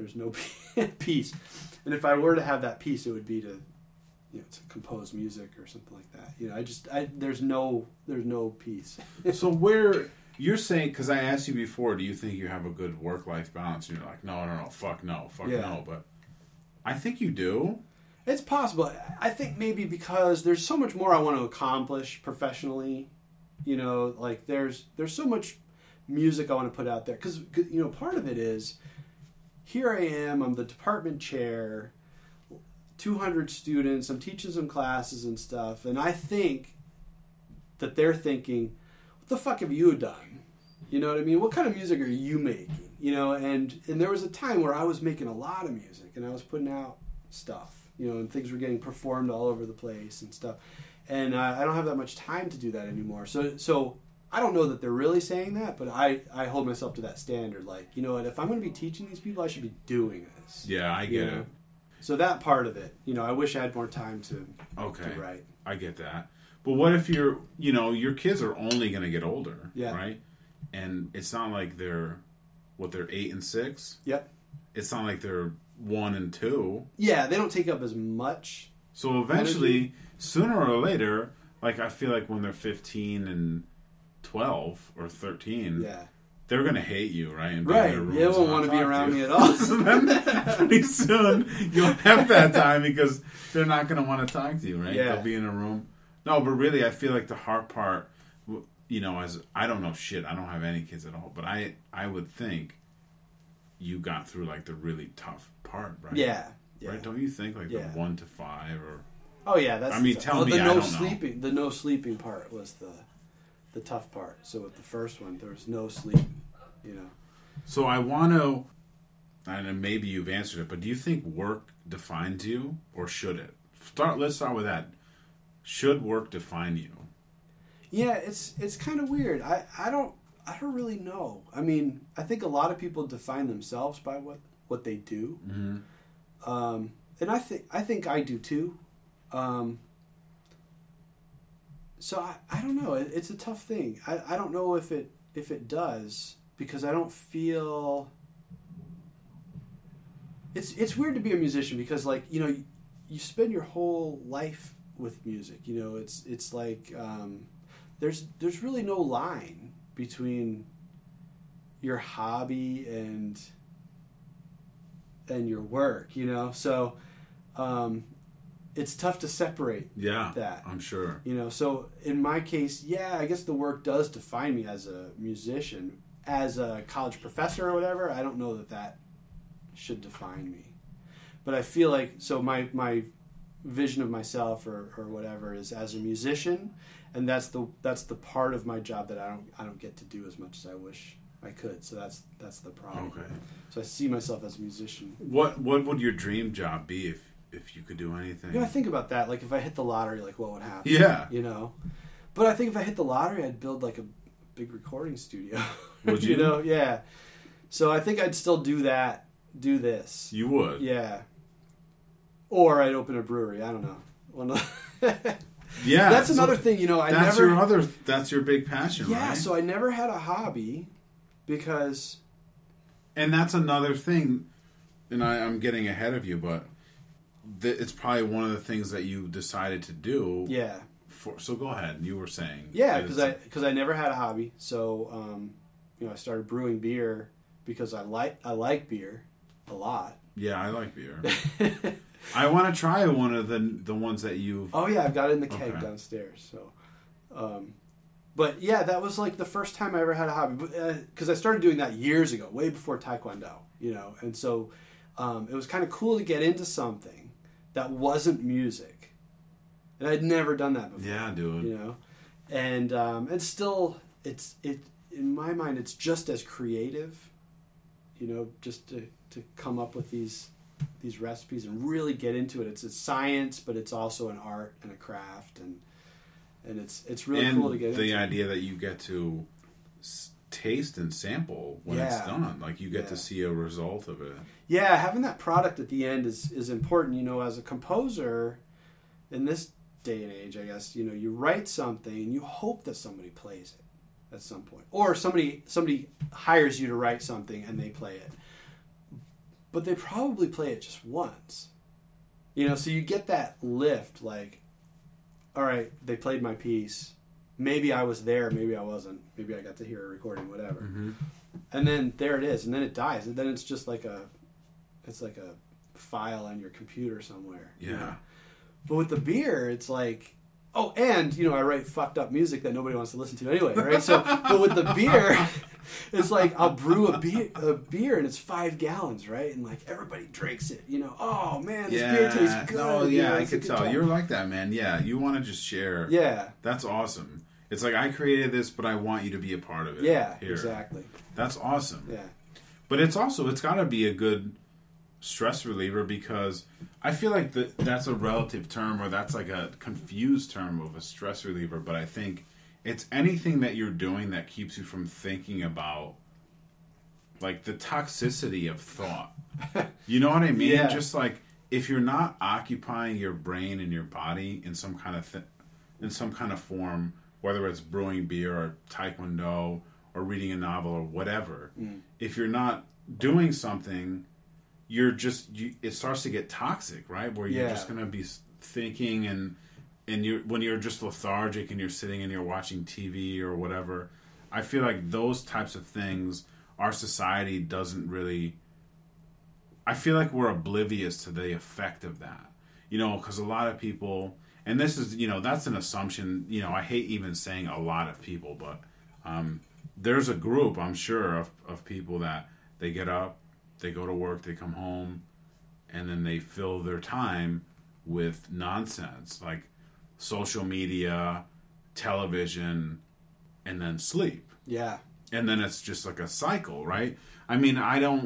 Speaker 2: peace. And if I were to have that peace, it would be to, you know, to compose music or something like that. You know, there's no peace.
Speaker 3: So where you're saying, because I asked you before, do you think you have a good work-life balance? And you're like, no, fuck no. But I think you do.
Speaker 2: It's possible. I think maybe because there's so much more I want to accomplish professionally. You know, like there's so much music I want to put out there. Because, you know, part of it is, here I am, I'm the department chair, 200 students, I'm teaching some classes and stuff, and I think that they're thinking, what the fuck have you done? You know what I mean? What kind of music are you making? You know, and there was a time where I was making a lot of music, and I was putting out stuff, you know, and things were getting performed all over the place and stuff. And I don't have that much time to do that anymore. So I don't know that they're really saying that, but I hold myself to that standard. Like, you know what, if I'm going to be teaching these people, I should be doing this.
Speaker 3: Yeah, I get it.
Speaker 2: So that part of it, you know, I wish I had more time to write.
Speaker 3: I get that. But what if your kids are only going to get older, right? And it's not like they're 8 and 6?
Speaker 2: Yep.
Speaker 3: It's not like they're 1 and 2.
Speaker 2: Yeah, they don't take up as much.
Speaker 3: So eventually, sooner or later, like I feel like when they're 15 and 12 or 13, they're going to hate you, right? And
Speaker 2: right. They won't want to be around me at all.
Speaker 3: So then pretty soon you'll have that time because they're not going to want to talk to you, right?
Speaker 2: Yeah.
Speaker 3: They'll be in a room. No, but really I feel like the hard part, you know, as I don't know shit. I don't have any kids at all. But I would think you got through like the really tough part, right?
Speaker 2: Yeah.
Speaker 3: Right? Don't you think like the 1 to 5 or...
Speaker 2: Oh yeah, that's...
Speaker 3: I mean, tell me, I don't know.
Speaker 2: The no sleeping part was the tough part. So with the first one, there was no sleep, you know.
Speaker 3: So I want to, and maybe you've answered it, but do you think work defines you, or should it? Let's start with that. Should work define you?
Speaker 2: Yeah, it's kind of weird. I don't really know. I mean, I think a lot of people define themselves by what they do, and I think I do too. So I don't know. It's a tough thing. I don't know if it does, because I don't feel. It's weird to be a musician because, like, you know, you spend your whole life with music. You know, it's like there's really no line between your hobby and your work. You know, so. It's tough to separate that.
Speaker 3: I'm sure.
Speaker 2: You know, so in my case, I guess the work does define me as a musician. As a college professor or whatever, I don't know that should define me. But I feel like, so my vision of myself or whatever is as a musician, and that's the part of my job that I don't get to do as much as I wish I could. So that's the problem.
Speaker 3: Okay.
Speaker 2: So I see myself as a musician.
Speaker 3: What would your dream job be if you could do anything?
Speaker 2: You know, I think about that. Like, if I hit the lottery, like, what would happen?
Speaker 3: Yeah.
Speaker 2: You know? But I think if I hit the lottery, I'd build, like, a big recording studio.
Speaker 3: Would you?
Speaker 2: You know? Yeah. So I think I'd still do this.
Speaker 3: You would?
Speaker 2: Yeah. Or I'd open a brewery. I don't know.
Speaker 3: Yeah.
Speaker 2: That's another thing, you know.
Speaker 3: That's your big passion, right?
Speaker 2: Yeah, so I never had a hobby because...
Speaker 3: And that's another thing, and I'm getting ahead of you, but... it's probably one of the things that you decided to do.
Speaker 2: Yeah.
Speaker 3: So go ahead. You were saying.
Speaker 2: Yeah, because I never had a hobby. So, I started brewing beer because I like beer a lot.
Speaker 3: Yeah, I like beer. I want to try one of the ones that you've...
Speaker 2: Oh yeah, I've got it in the keg downstairs. So, but yeah, that was like the first time I ever had a hobby, because I started doing that years ago, way before Taekwondo, and so it was kind of cool to get into something that wasn't music, and I'd never done that before.
Speaker 3: Yeah, dude.
Speaker 2: And still, it in my mind, it's just as creative, just to come up with these recipes and really get into it. It's a science, but it's also an art and a craft, and it's really cool to get into.
Speaker 3: The idea that you get to taste and sample when it's done, like you get to see a result of it.
Speaker 2: Yeah, having that product at the end is important. As a composer in this day and age, I guess, you write something and you hope that somebody plays it at some point, or somebody hires you to write something and they play it. But they probably play it just once. So you get that lift, like, all right, they played my piece. Maybe I was there, maybe I wasn't. Maybe I got to hear a recording, whatever. Mm-hmm. And then there it is, and then it dies. And then it's just like a file on your computer somewhere.
Speaker 3: Yeah.
Speaker 2: But with the beer, it's like, oh, and, I write fucked up music that nobody wants to listen to anyway, right? So, but with the beer... It's like I'll brew a beer and it's 5 gallons, right? And like everybody drinks it, Oh man, this beer tastes good.
Speaker 3: Oh yeah, I could tell. You're like that, man. Yeah, you want to just share.
Speaker 2: Yeah,
Speaker 3: that's awesome. It's like I created this, but I want you to be a part of it.
Speaker 2: Yeah, exactly.
Speaker 3: That's awesome.
Speaker 2: Yeah,
Speaker 3: but it's got to be a good stress reliever, because I feel like that's a relative term, or that's like a confused term of a stress reliever. But I think it's anything that you're doing that keeps you from thinking about, like, the toxicity of thought. You know what I mean?
Speaker 2: Yeah.
Speaker 3: Just like, if you're not occupying your brain and your body in some kind of form, whether it's brewing beer or Taekwondo or reading a novel or whatever, if you're not doing something, it starts to get toxic, right? Where you're just going to be thinking and when you're just lethargic and you're sitting and you're watching TV or whatever. I feel like those types of things, our society doesn't really... I feel like we're oblivious to the effect of that. Because a lot of people... And this is, that's an assumption. I hate even saying a lot of people, but there's a group, I'm sure, of people that they get up, they go to work, they come home, and then they fill their time with nonsense, like social media, television, and then sleep.
Speaker 2: Yeah.
Speaker 3: And then it's just like a cycle, right? I mean,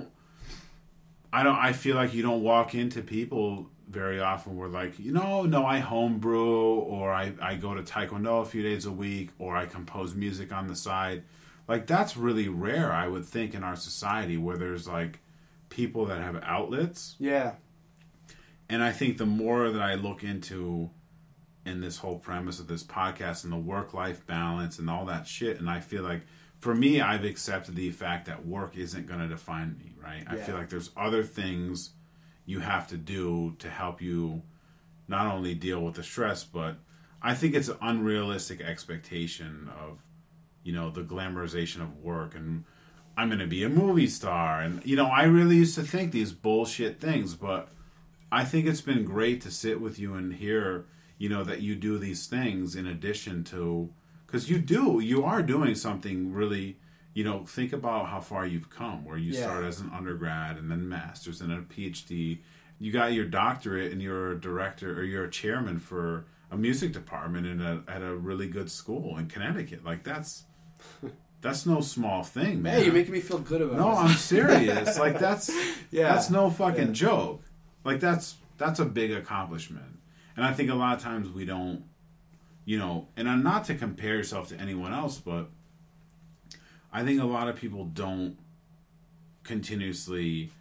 Speaker 3: I feel like you don't walk into people very often where like, no, I homebrew, or I go to Taekwondo a few days a week, or I compose music on the side. Like, that's really rare, I would think, in our society, where there's like people that have outlets.
Speaker 2: Yeah.
Speaker 3: And I think the more that I look into in this whole premise of this podcast and the work-life balance and all that shit, and I feel like, for me, I've accepted the fact that work isn't going to define me, right? Yeah. I feel like there's other things you have to do to help you not only deal with the stress, but I think it's an unrealistic expectation of, the glamorization of work, and I'm going to be a movie star. And, I really used to think these bullshit things, but I think it's been great to sit with you and hear, that you do these things in addition to, because you are doing something really, think about how far you've come, where you start as an undergrad and then master's and a PhD. You got your doctorate and you're a director, or you're a chairman for a music department at a really good school in Connecticut. Like, that's no small thing, man.
Speaker 2: Hey, you're making me feel good about it.
Speaker 3: No, I'm serious. Like, that's no fucking joke. Like, that's a big accomplishment. And I think a lot of times we don't, and I'm not to compare yourself to anyone else, but I think a lot of people don't continuously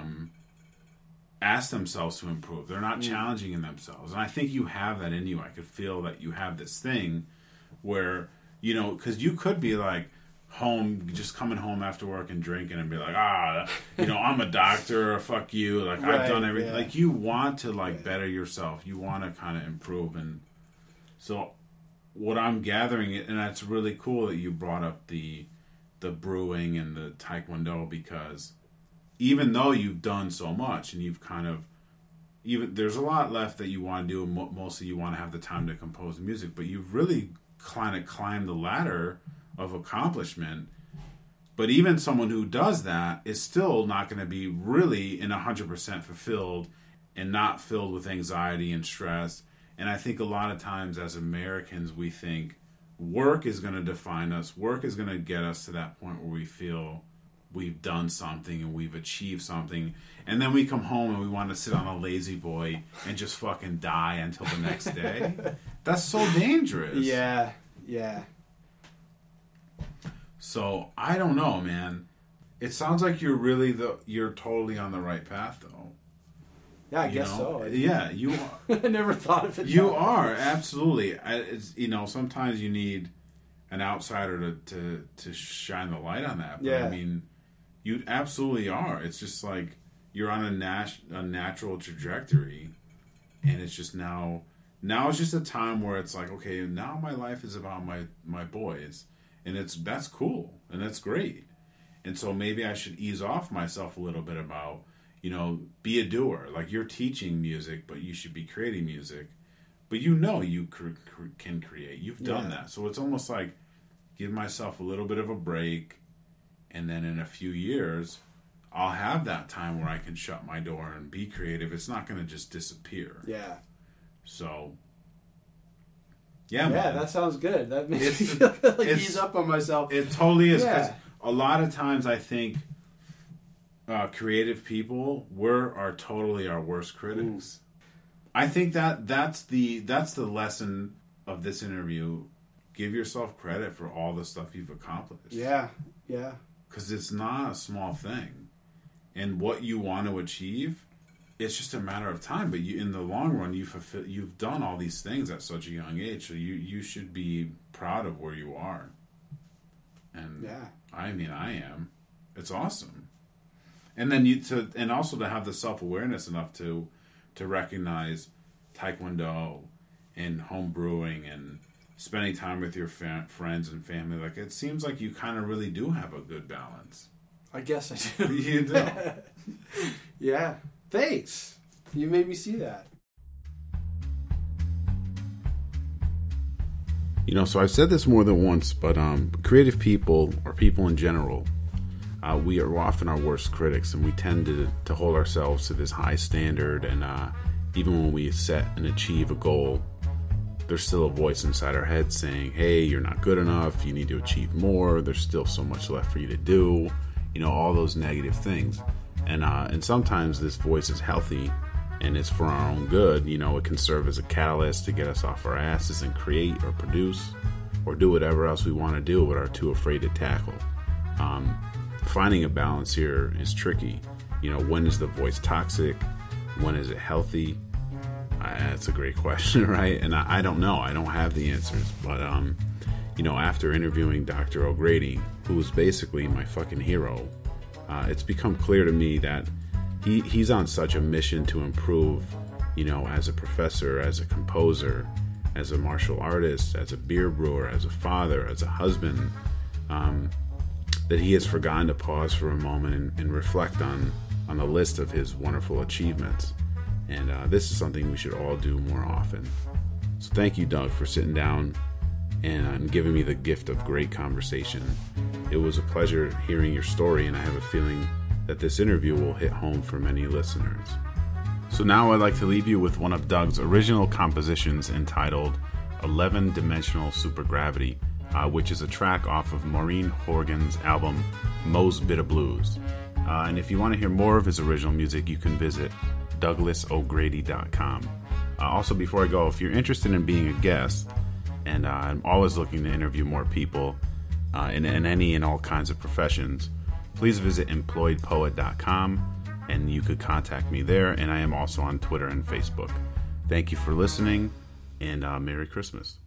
Speaker 3: ask themselves to improve. They're not challenging in themselves. And I think you have that in you. I could feel that you have this thing where, because you could be like home, just coming home after work and drinking and be like, I'm a doctor, or fuck you. Like, right, I've done everything. Yeah. Like, you want to better yourself. You want to kind of improve. And so what I'm gathering, and that's really cool that you brought up the the brewing and the Taekwondo, because even though you've done so much and you've kind of, even there's a lot left that you want to do, and mostly you want to have the time to compose music, but you've really kind of climbed the ladder of accomplishment. But even someone who does that is still not going to be really in 100% fulfilled and not filled with anxiety and stress. And I think a lot of times as Americans, we think work is going to define us. Work is going to get us to that point where we feel we've done something and we've achieved something. And then we come home and we want to sit on a lazy boy and just fucking die until the next day. That's so dangerous.
Speaker 2: Yeah.
Speaker 3: So I don't know, man. It sounds like you're totally on the right path, though.
Speaker 2: Yeah, I guess so.
Speaker 3: Yeah, you are.
Speaker 2: I never thought of it.
Speaker 3: You are, absolutely. Sometimes you need an outsider to shine the light on that. But
Speaker 2: yeah.
Speaker 3: I mean, you absolutely are. It's just like you're on a natural trajectory, and it's just now it's just a time where it's like, okay, now my life is about my boys, and that's cool and that's great. And so maybe I should ease off myself a little bit about, be a doer. Like, you're teaching music, but you should be creating music. But you can create. You've done that. So it's almost like give myself a little bit of a break, and then in a few years, I'll have that time where I can shut my door and be creative. It's not going to just disappear.
Speaker 2: Yeah.
Speaker 3: So, yeah,
Speaker 2: man. That sounds good. That makes me feel like ease up on myself.
Speaker 3: It totally is. Because a lot of times I think creative people, are totally our worst critics. I think that's the lesson of this interview. Give yourself credit for all the stuff you've accomplished.
Speaker 2: Yeah.
Speaker 3: Because it's not a small thing. And what you want to achieve, it's just a matter of time. But in the long run, you've done all these things at such a young age. So you should be proud of where you are. And I mean, I am. It's awesome. And then also to have the self-awareness enough to recognize Taekwondo and home brewing and spending time with your friends and family. Like, it seems like you kind of really do have a good balance.
Speaker 2: I guess I do.
Speaker 3: You do.
Speaker 2: Yeah. Thanks. You made me see that.
Speaker 1: So I've said this more than once, but creative people, or people in general, we are often our worst critics, and we tend to hold ourselves to this high standard. And even when we set and achieve a goal, there's still a voice inside our head saying, hey, you're not good enough, you need to achieve more, there's still so much left for you to do, all those negative things. And sometimes this voice is healthy, and it's for our own good. It can serve as a catalyst to get us off our asses and create or produce or do whatever else we want to do but are too afraid to tackle. Finding a balance here is tricky. When is the voice toxic? When is it healthy? That's a great question, right? And I don't know. I don't have the answers. But, after interviewing Dr. O'Grady, who was basically my fucking hero, it's become clear to me that he's on such a mission to improve, as a professor, as a composer, as a martial artist, as a beer brewer, as a father, as a husband, that he has forgotten to pause for a moment and reflect on the list of his wonderful achievements. And this is something we should all do more often. So thank you, Doug, for sitting down and giving me the gift of great conversation. It was a pleasure hearing your story, and I have a feeling that this interview will hit home for many listeners. So now I'd like to leave you with one of Doug's original compositions entitled 11-Dimensional Supergravity, which is a track off of Maureen Horgan's album Mo's Bit of Blues. And if you want to hear more of his original music, you can visit DouglasO'Grady.com. Also, before I go, if you're interested in being a guest, and I'm always looking to interview more people in any and all kinds of professions, please visit employedpoet.com, and you could contact me there. And I am also on Twitter and Facebook. Thank you for listening, and Merry Christmas.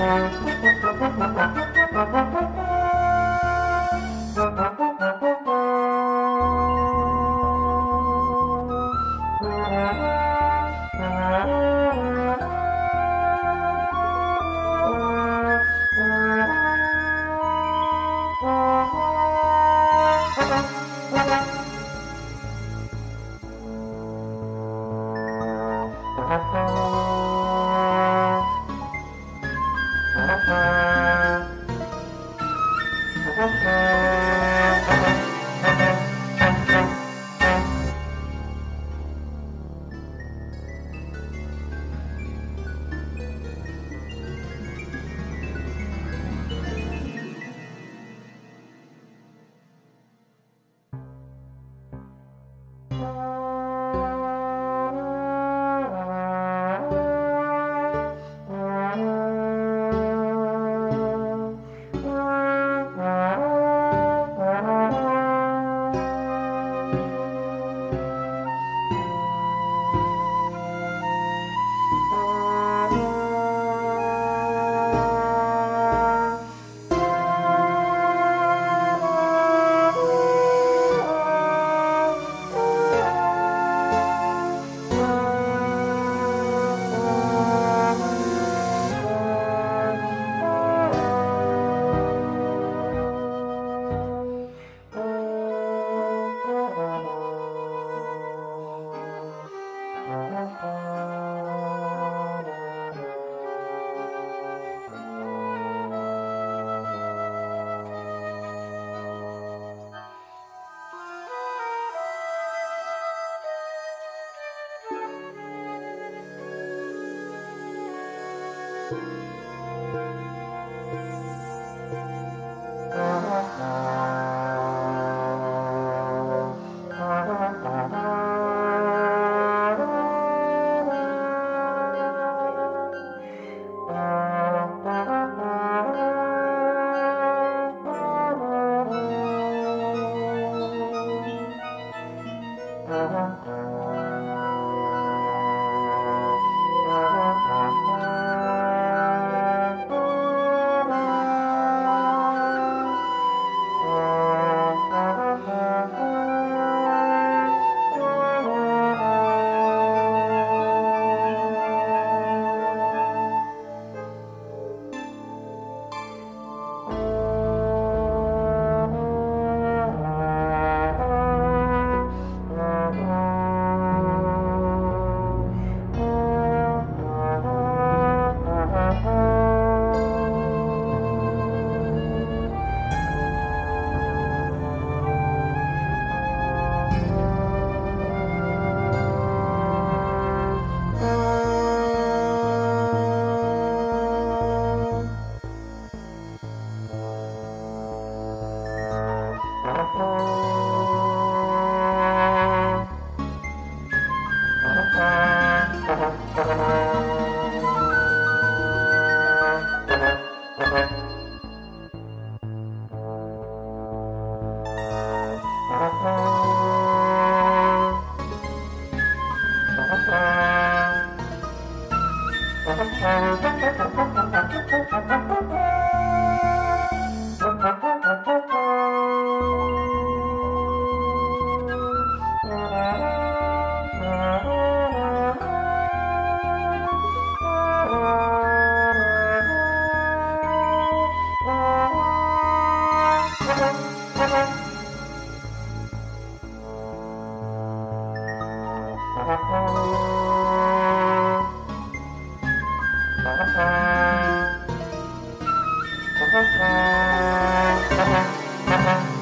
Speaker 4: Thank you.